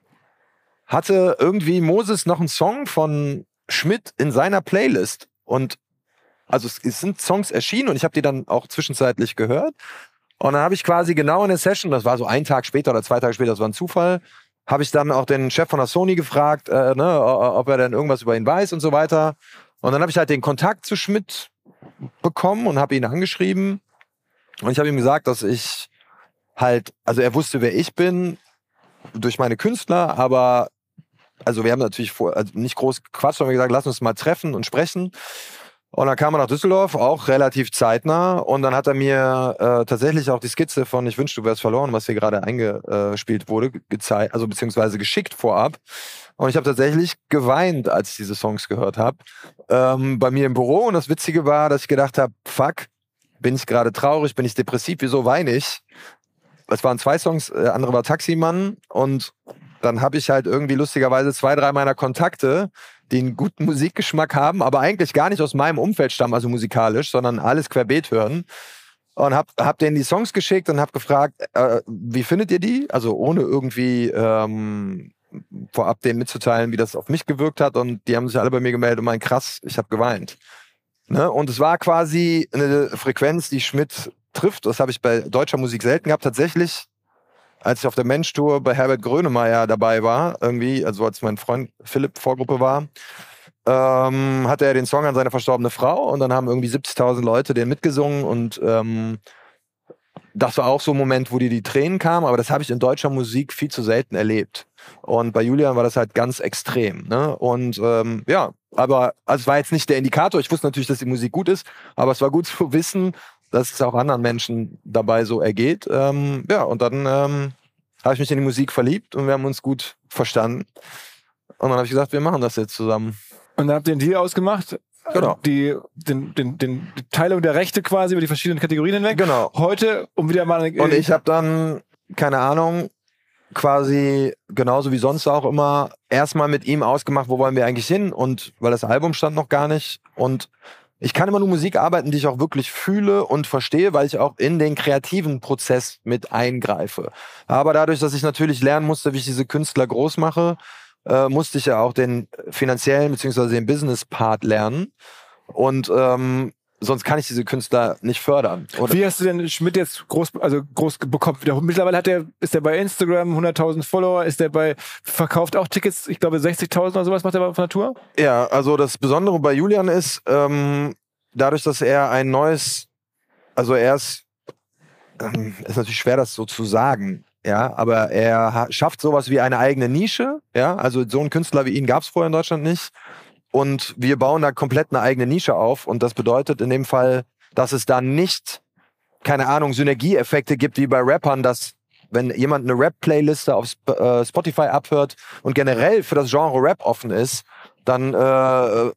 S2: hatte irgendwie Moses noch einen Song von Schmidt in seiner Playlist. Und also es, es sind Songs erschienen und ich habe die dann auch zwischenzeitlich gehört. Und dann habe ich quasi genau in der Session, das war so ein Tag später oder zwei Tage später, das war ein Zufall, habe ich dann auch den Chef von der Sony gefragt, äh, ne, ob er denn irgendwas über ihn weiß und so weiter. Und dann habe ich halt den Kontakt zu Schmidt bekommen und habe ihn angeschrieben. Und ich habe ihm gesagt, dass ich halt, also er wusste, wer ich bin, durch meine Künstler, aber also wir haben natürlich vor, also nicht groß gequatscht, sondern gesagt, lass uns mal treffen und sprechen. Und dann kam er nach Düsseldorf, auch relativ zeitnah. Und dann hat er mir äh, tatsächlich auch die Skizze von Ich wünschte, du wärst verloren, was hier gerade eingespielt wurde, gezeigt, also beziehungsweise geschickt vorab. Und ich habe tatsächlich geweint, als ich diese Songs gehört habe. Ähm, bei mir im Büro. Und das Witzige war, dass ich gedacht habe, fuck, bin ich gerade traurig, bin ich depressiv, wieso weine ich? Es waren zwei Songs, äh, andere war Taximann. Und dann habe ich halt irgendwie lustigerweise zwei, drei meiner Kontakte, die einen guten Musikgeschmack haben, aber eigentlich gar nicht aus meinem Umfeld stammen, also musikalisch, sondern alles querbeet hören. Und hab, hab denen die Songs geschickt und hab gefragt, äh, wie findet ihr die? Also ohne irgendwie ähm, vorab denen mitzuteilen, wie das auf mich gewirkt hat. Und die haben sich alle bei mir gemeldet und meinen, krass, ich habe geweint. Ne? Und es war quasi eine Frequenz, die Schmidt trifft. Das habe ich bei deutscher Musik selten gehabt. Tatsächlich, als ich auf der Mensch-Tour bei Herbert Grönemeyer dabei war, irgendwie, also als mein Freund Philipp Vorgruppe war, ähm, hatte er den Song an seine verstorbene Frau und dann haben irgendwie siebzigtausend Leute den mitgesungen und ähm, das war auch so ein Moment, wo dir die Tränen kamen, aber das habe ich in deutscher Musik viel zu selten erlebt. Und bei Julian war das halt ganz extrem. Ne? Und ähm, ja, aber also es war jetzt nicht der Indikator. Ich wusste natürlich, dass die Musik gut ist, aber es war gut zu wissen, dass es auch anderen Menschen dabei so ergeht. Ähm, ja, und dann ähm, habe ich mich in die Musik verliebt und wir haben uns gut verstanden. Und dann habe ich gesagt, wir machen das jetzt zusammen.
S1: Und dann habt ihr den Deal ausgemacht?
S2: Genau.
S1: Die, den, den, den, die Teilung der Rechte quasi über die verschiedenen Kategorien hinweg.
S2: Genau.
S1: Heute, um wieder mal... Eine,
S2: und ich habe dann, keine Ahnung, quasi genauso wie sonst auch immer, erstmal mit ihm ausgemacht, wo wollen wir eigentlich hin? Und weil das Album stand noch gar nicht. Und ich kann immer nur Musik arbeiten, die ich auch wirklich fühle und verstehe, weil ich auch in den kreativen Prozess mit eingreife. Aber dadurch, dass ich natürlich lernen musste, wie ich diese Künstler groß mache, äh, musste ich ja auch den finanziellen bzw. den Business-Part lernen. Und ähm, sonst kann ich diese Künstler nicht fördern. Oder?
S1: Wie hast du denn Schmidt jetzt groß, also groß bekommen? Mittlerweile hat er, ist er bei Instagram, hunderttausend Follower, ist er bei, verkauft auch Tickets, ich glaube sechzigtausend oder sowas macht er von der Tour?
S2: Ja, also das Besondere bei Julian ist, ähm, dadurch, dass er ein neues, also er ist, ähm, ist natürlich schwer, das so zu sagen, ja, aber er ha- schafft sowas wie eine eigene Nische, ja, also so einen Künstler wie ihn gab es vorher in Deutschland nicht. Und wir bauen da komplett eine eigene Nische auf. Und das bedeutet in dem Fall, dass es da nicht, keine Ahnung, Synergieeffekte gibt wie bei Rappern, dass wenn jemand eine Rap-Playliste auf Sp- äh, Spotify abhört und generell für das Genre Rap offen ist, dann äh,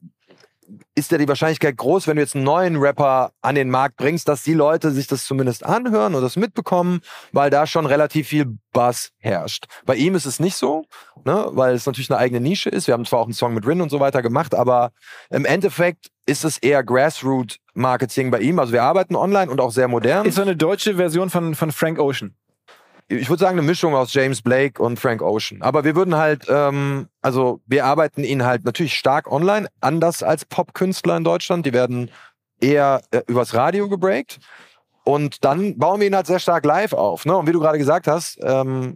S2: ist ja die Wahrscheinlichkeit groß, wenn du jetzt einen neuen Rapper an den Markt bringst, dass die Leute sich das zumindest anhören oder das mitbekommen, weil da schon relativ viel Buzz herrscht. Bei ihm ist es nicht so, ne, weil es natürlich eine eigene Nische ist. Wir haben zwar auch einen Song mit Rin und so weiter gemacht, aber im Endeffekt ist es eher Grassroot-Marketing bei ihm. Also wir arbeiten online und auch sehr modern.
S1: Ist so eine deutsche Version von, von Frank Ocean.
S2: Ich würde sagen, eine Mischung aus James Blake und Frank Ocean. Aber wir würden halt, ähm, also wir arbeiten ihn halt natürlich stark online, anders als Popkünstler in Deutschland. Die werden eher äh, übers Radio gebreakt. Und dann bauen wir ihn halt sehr stark live auf. Ne? Und wie du gerade gesagt hast, ähm,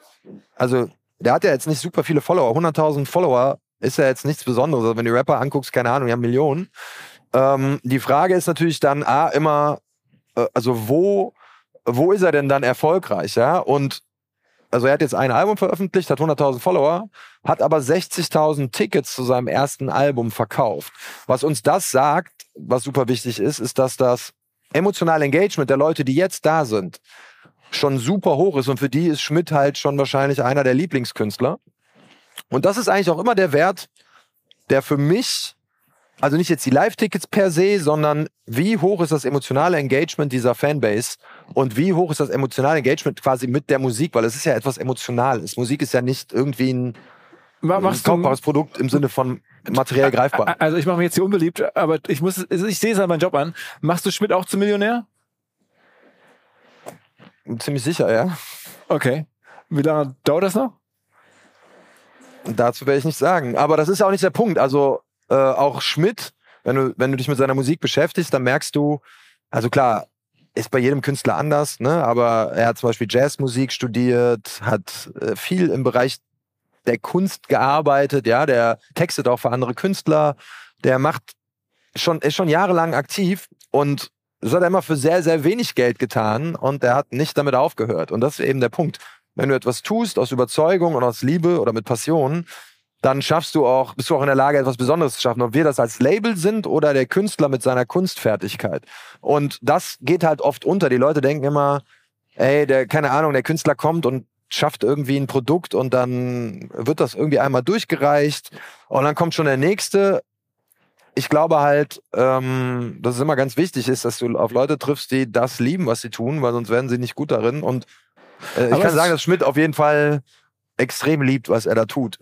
S2: also der hat ja jetzt nicht super viele Follower. hunderttausend Follower ist ja jetzt nichts Besonderes. Also wenn du Rapper anguckst, keine Ahnung, die haben Millionen. Ähm, die Frage ist natürlich dann, A, immer, äh, also wo... wo ist er denn dann erfolgreich, ja? Und also er hat jetzt ein Album veröffentlicht, hat hunderttausend Follower, hat aber sechzigtausend Tickets zu seinem ersten Album verkauft. Was uns das sagt, was super wichtig ist, ist, dass das emotionale Engagement der Leute, die jetzt da sind, schon super hoch ist und für die ist Schmidt halt schon wahrscheinlich einer der Lieblingskünstler. Und das ist eigentlich auch immer der Wert, der für mich, also nicht jetzt die Live-Tickets per se, sondern wie hoch ist das emotionale Engagement dieser Fanbase und wie hoch ist das emotionale Engagement quasi mit der Musik, weil es ist ja etwas Emotionales. Musik ist ja nicht irgendwie ein, ein kaufbares Produkt im Sinne von materiell greifbar.
S1: Also ich mache mich jetzt hier unbeliebt, aber ich muss, ich sehe es an meinem Job an. Machst du Schmidt auch zum Millionär?
S2: Ziemlich sicher, ja.
S1: Okay. Wie lange dauert das noch?
S2: Dazu werde ich nicht sagen. Aber das ist ja auch nicht der Punkt. Also äh, auch Schmidt, wenn du, wenn du dich mit seiner Musik beschäftigst, dann merkst du, also klar, ist bei jedem Künstler anders, ne? Aber er hat zum Beispiel Jazzmusik studiert, hat äh, viel im Bereich der Kunst gearbeitet, ja, der textet auch für andere Künstler, der macht schon, ist schon jahrelang aktiv und das hat er immer für sehr, sehr wenig Geld getan und er hat nicht damit aufgehört. Und das ist eben der Punkt. Wenn du etwas tust aus Überzeugung und aus Liebe oder mit Passion, dann schaffst du auch, bist du auch in der Lage, etwas Besonderes zu schaffen. Ob wir das als Label sind oder der Künstler mit seiner Kunstfertigkeit. Und das geht halt oft unter. Die Leute denken immer, ey, der, keine Ahnung, der Künstler kommt und schafft irgendwie ein Produkt und dann wird das irgendwie einmal durchgereicht und dann kommt schon der Nächste. Ich glaube halt, ähm, dass es immer ganz wichtig ist, dass du auf Leute triffst, die das lieben, was sie tun, weil sonst werden sie nicht gut darin. Und äh, ich kann sagen, dass Schmidt auf jeden Fall extrem liebt, was er da tut.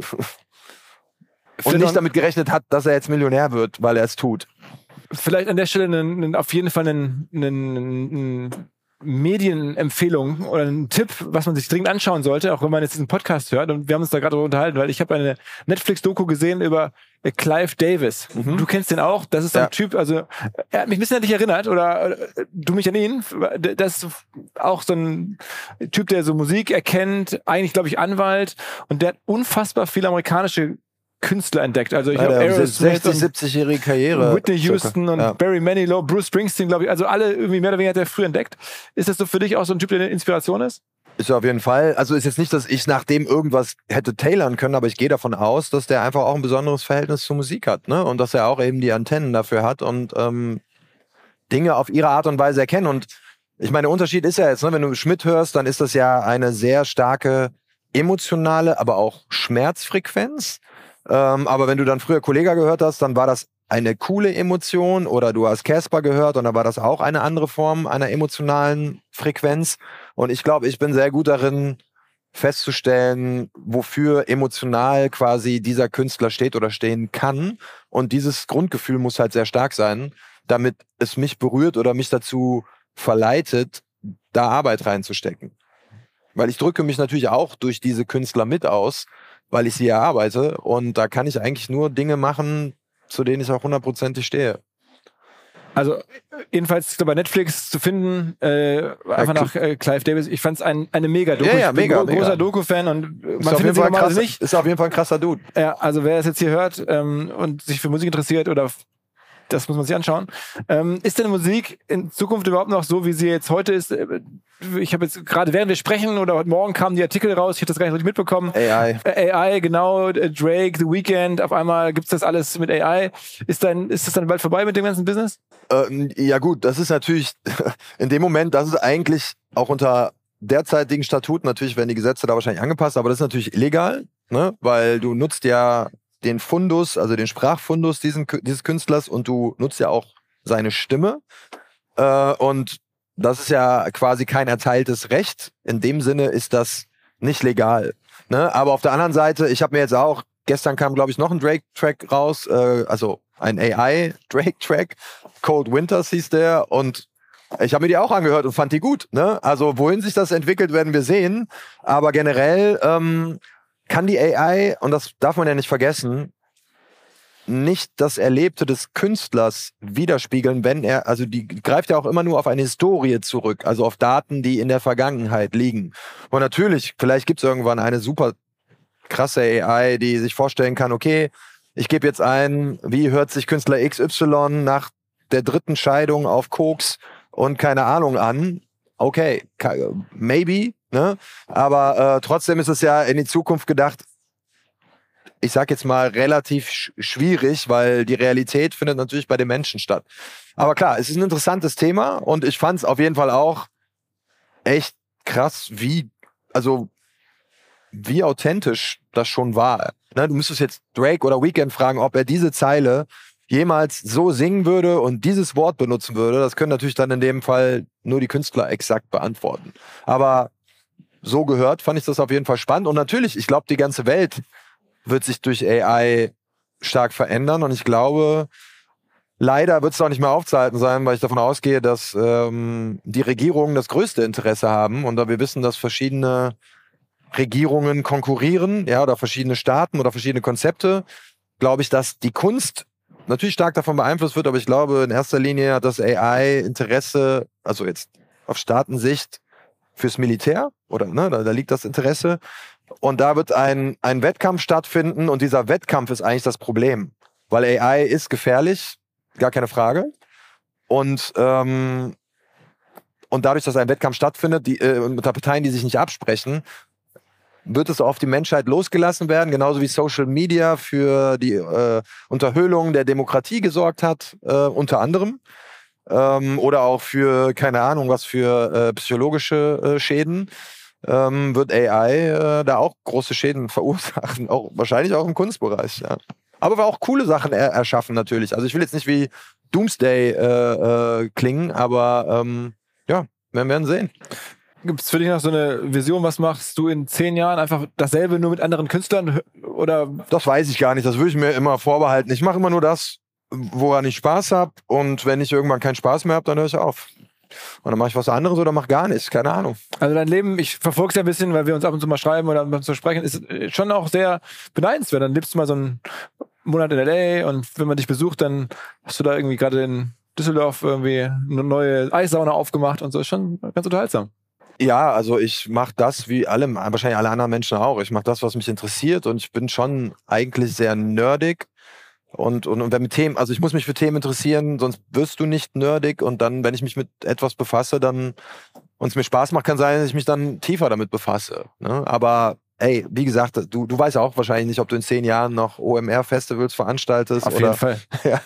S2: Und nicht damit gerechnet hat, dass er jetzt Millionär wird, weil er es tut.
S1: Vielleicht an der Stelle einen, einen, auf jeden Fall einen, einen, einen Medienempfehlung oder ein Tipp, was man sich dringend anschauen sollte, auch wenn man jetzt diesen Podcast hört. Und wir haben uns da gerade darüber unterhalten, weil ich habe eine Netflix-Doku gesehen über Clive Davis. Mhm. Du kennst den auch. Das ist so ein ja. Typ, also er hat mich ein bisschen an dich erinnert oder, oder du mich an ihn. Das ist auch so ein Typ, der so Musik erkennt, eigentlich glaube ich Anwalt und der hat unfassbar viele amerikanische Künstler entdeckt. Also ich
S2: ja,
S1: habe
S2: sechzig, siebzig-jährige Karriere.
S1: Whitney Houston circa. Und ja. Barry Manilow, Bruce Springsteen, glaube ich. Also alle irgendwie mehr oder weniger hat er früh entdeckt. Ist das so für dich auch so ein Typ, der eine Inspiration ist?
S2: Ist auf jeden Fall. Also ist jetzt nicht, dass ich nach dem irgendwas hätte tailern können, aber ich gehe davon aus, dass der einfach auch ein besonderes Verhältnis zur Musik hat, ne? Und dass er auch eben die Antennen dafür hat und ähm, Dinge auf ihre Art und Weise erkennen. Und ich meine, der Unterschied ist ja jetzt, ne, wenn du Schmidt hörst, dann ist das ja eine sehr starke emotionale, aber auch Schmerzfrequenz. Ähm, aber wenn du dann früher Kollega gehört hast, dann war das eine coole Emotion oder du hast Casper gehört und dann war das auch eine andere Form einer emotionalen Frequenz. Und ich glaube, ich bin sehr gut darin, festzustellen, wofür emotional quasi dieser Künstler steht oder stehen kann. Und dieses Grundgefühl muss halt sehr stark sein, damit es mich berührt oder mich dazu verleitet, da Arbeit reinzustecken. Weil ich drücke mich natürlich auch durch diese Künstler mit aus, weil ich sie erarbeite und da kann ich eigentlich nur Dinge machen, zu denen ich auch hundertprozentig stehe.
S1: Also jedenfalls bei Netflix zu finden, äh, einfach nach äh, Clive Davis. Ich fand es ein, eine Mega-Doku.
S2: Ja, ja,
S1: ich bin
S2: mega,
S1: gro-
S2: mega.
S1: großer Doku-Fan und man
S2: ist
S1: findet sie normalerweise
S2: nicht. Ist auf jeden Fall ein krasser Dude.
S1: Ja, also wer es jetzt hier hört ähm, und sich für Musik interessiert oder das muss man sich anschauen. Ähm, ist denn Musik in Zukunft überhaupt noch so, wie sie jetzt heute ist? Ich habe jetzt gerade, während wir sprechen oder heute Morgen kamen die Artikel raus, ich habe das gar nicht richtig mitbekommen.
S2: A I.
S1: Äh, A I, genau, Drake, The Weeknd, auf einmal gibt's das alles mit A I. Ist, dann, ist das dann bald vorbei mit dem ganzen Business?
S2: Ähm, ja gut, das ist natürlich in dem Moment, das ist eigentlich auch unter derzeitigen Statuten, natürlich werden die Gesetze da wahrscheinlich angepasst, aber das ist natürlich illegal, ne? Weil du nutzt ja den Fundus, also den Sprachfundus diesen, dieses Künstlers und du nutzt ja auch seine Stimme. Äh, und das ist ja quasi kein erteiltes Recht. In dem Sinne ist das nicht legal. Ne? Aber auf der anderen Seite, ich habe mir jetzt auch, gestern kam, glaube ich, noch ein Drake-Track raus, äh, also ein A I-Drake-Track, Cold Winters hieß der, und ich habe mir die auch angehört und fand die gut. Ne? Also wohin sich das entwickelt, werden wir sehen. Aber generell ähm, kann die A I, und das darf man ja nicht vergessen, nicht das Erlebte des Künstlers widerspiegeln, wenn er, also die greift ja auch immer nur auf eine Historie zurück, also auf Daten, die in der Vergangenheit liegen. Und natürlich, vielleicht gibt es irgendwann eine super krasse A I, die sich vorstellen kann, okay, ich gebe jetzt ein, wie hört sich Künstler X Y nach der dritten Scheidung auf Koks und keine Ahnung an. Okay, maybe, ne? Aber äh, trotzdem ist es ja in die Zukunft gedacht, ich sag jetzt mal relativ sch- schwierig, weil die Realität findet natürlich bei den Menschen statt. Aber klar, es ist ein interessantes Thema und ich fand es auf jeden Fall auch echt krass, wie, also wie authentisch das schon war. ne, du müsstest jetzt Drake oder Weeknd fragen, ob er diese Zeile jemals so singen würde und dieses Wort benutzen würde. Das können natürlich dann in dem Fall nur die Künstler exakt beantworten. Aber so gehört, fand ich das auf jeden Fall spannend. Und natürlich, ich glaube, die ganze Welt wird sich durch A I stark verändern. Und ich glaube, leider wird es auch nicht mehr aufzuhalten sein, weil ich davon ausgehe, dass ähm, die Regierungen das größte Interesse haben. Und da wir wissen, dass verschiedene Regierungen konkurrieren, ja, oder verschiedene Staaten oder verschiedene Konzepte, glaube ich, dass die Kunst natürlich stark davon beeinflusst wird. Aber ich glaube, in erster Linie hat das A I Interesse, also jetzt auf Staatensicht, fürs Militär, oder ne, da, da liegt das Interesse. Und da wird ein, ein Wettkampf stattfinden und dieser Wettkampf ist eigentlich das Problem. Weil A I ist gefährlich, gar keine Frage. Und, ähm, und dadurch, dass ein Wettkampf stattfindet, die, äh, unter Parteien, die sich nicht absprechen, wird es auf die Menschheit losgelassen werden, genauso wie Social Media für die äh, Unterhöhlung der Demokratie gesorgt hat, äh, unter anderem. Ähm, oder auch für, keine Ahnung, was für äh, psychologische äh, Schäden, ähm, wird A I äh, da auch große Schäden verursachen, auch wahrscheinlich auch im Kunstbereich. Ja. Aber wir auch coole Sachen er erschaffen natürlich. Also ich will jetzt nicht wie Doomsday äh, äh, klingen, aber ähm, ja, wir werden sehen.
S1: Gibt es für dich noch so eine Vision, was machst du in zehn Jahren? Einfach dasselbe, nur mit anderen Künstlern? Oder?
S2: Das weiß ich gar nicht, das würde ich mir immer vorbehalten. Ich mache immer nur das, woran ich Spaß habe, und wenn ich irgendwann keinen Spaß mehr habe, dann höre ich auf. Und dann mache ich was anderes oder mache gar nichts, keine Ahnung.
S1: Also dein Leben, ich verfolge es ja ein bisschen, weil wir uns ab und zu mal schreiben oder uns zu sprechen, ist schon auch sehr beneidenswert. Dann lebst du mal so einen Monat in L A und wenn man dich besucht, dann hast du da irgendwie gerade in Düsseldorf irgendwie eine neue Eissauna aufgemacht und so. Ist schon ganz unterhaltsam.
S2: Ja, also ich mache das wie alle, wahrscheinlich alle anderen Menschen auch. Ich mache das, was mich interessiert, und ich bin schon eigentlich sehr nerdig. Und, und, und wenn mit Themen, also ich muss mich für Themen interessieren, sonst wirst du nicht nerdig, und dann, wenn ich mich mit etwas befasse, dann, und es mir Spaß macht, kann sein, dass ich mich dann tiefer damit befasse. Ne? Aber ey, wie gesagt, du, du weißt auch wahrscheinlich nicht, ob du in zehn Jahren noch O M R-Festivals veranstaltest.
S1: Auf
S2: oder,
S1: jeden Fall.
S2: Ja,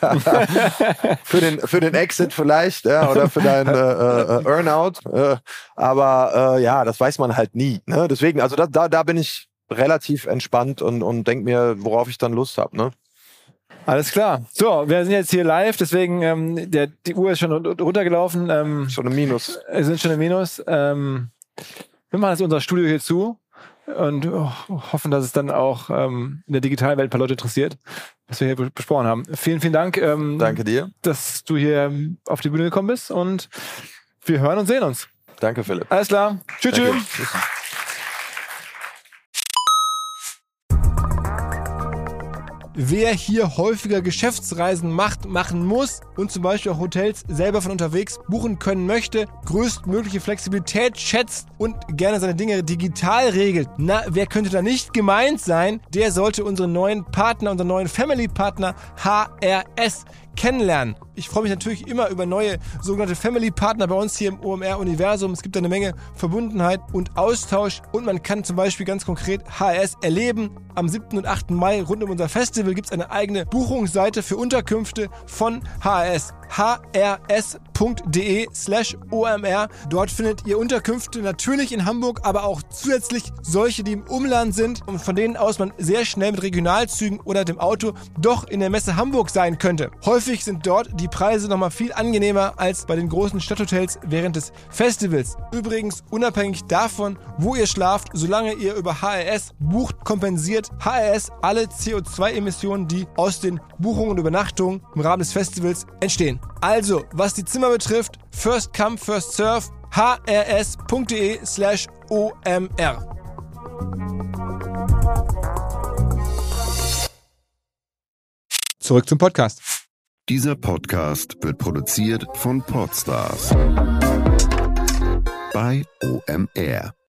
S2: für, den, für den Exit vielleicht, ja, oder für deinen äh, äh, Earnout. Äh, aber äh, ja, das weiß man halt nie. Ne? Deswegen, also da, da, da bin ich relativ entspannt und, und denke mir, worauf ich dann Lust habe. Ne?
S1: Alles klar. So, wir sind jetzt hier live, deswegen ähm, der, die Uhr ist schon runtergelaufen. Ähm,
S2: schon im Minus.
S1: Wir sind schon im Minus. Ähm, wir machen jetzt unser Studio hier zu und oh, hoffen, dass es dann auch ähm, in der digitalen Welt ein paar Leute interessiert, was wir hier besprochen haben. Vielen, vielen Dank. Ähm,
S2: Danke dir.
S1: Dass du hier auf die Bühne gekommen bist, und wir hören und sehen uns.
S2: Danke, Philipp.
S1: Alles klar. Tschüss, tschüss.
S2: Tschüss.
S1: Wer hier häufiger Geschäftsreisen macht, machen muss und zum Beispiel auch Hotels selber von unterwegs buchen können möchte, größtmögliche Flexibilität schätzt und gerne seine Dinge digital regelt, na, wer könnte da nicht gemeint sein? Der sollte unseren neuen Partner, unseren neuen Family-Partner H R S kennenlernen. Ich freue mich natürlich immer über neue sogenannte Family-Partner bei uns hier im O M R-Universum. Es gibt eine Menge Verbundenheit und Austausch, und man kann zum Beispiel ganz konkret H R S erleben. Am siebten und achten Mai rund um unser Festival gibt es eine eigene Buchungsseite für Unterkünfte von H R S. h r s punkt d e slash o m r. Dort findet ihr Unterkünfte natürlich in Hamburg, aber auch zusätzlich solche, die im Umland sind und von denen aus man sehr schnell mit Regionalzügen oder dem Auto doch in der Messe Hamburg sein könnte. Häufig sind dort die Preise nochmal viel angenehmer als bei den großen Stadthotels während des Festivals. Übrigens, unabhängig davon, wo ihr schlaft, solange ihr über H R S bucht, kompensiert H R S alle C O zwei Emissionen, die aus den Buchungen und Übernachtungen im Rahmen des Festivals entstehen. Also, was die Zimmer betrifft, first come, first serve, h r s punkt d e slash o m r. Zurück zum Podcast.
S3: Dieser Podcast wird produziert von Podstars bei O M R.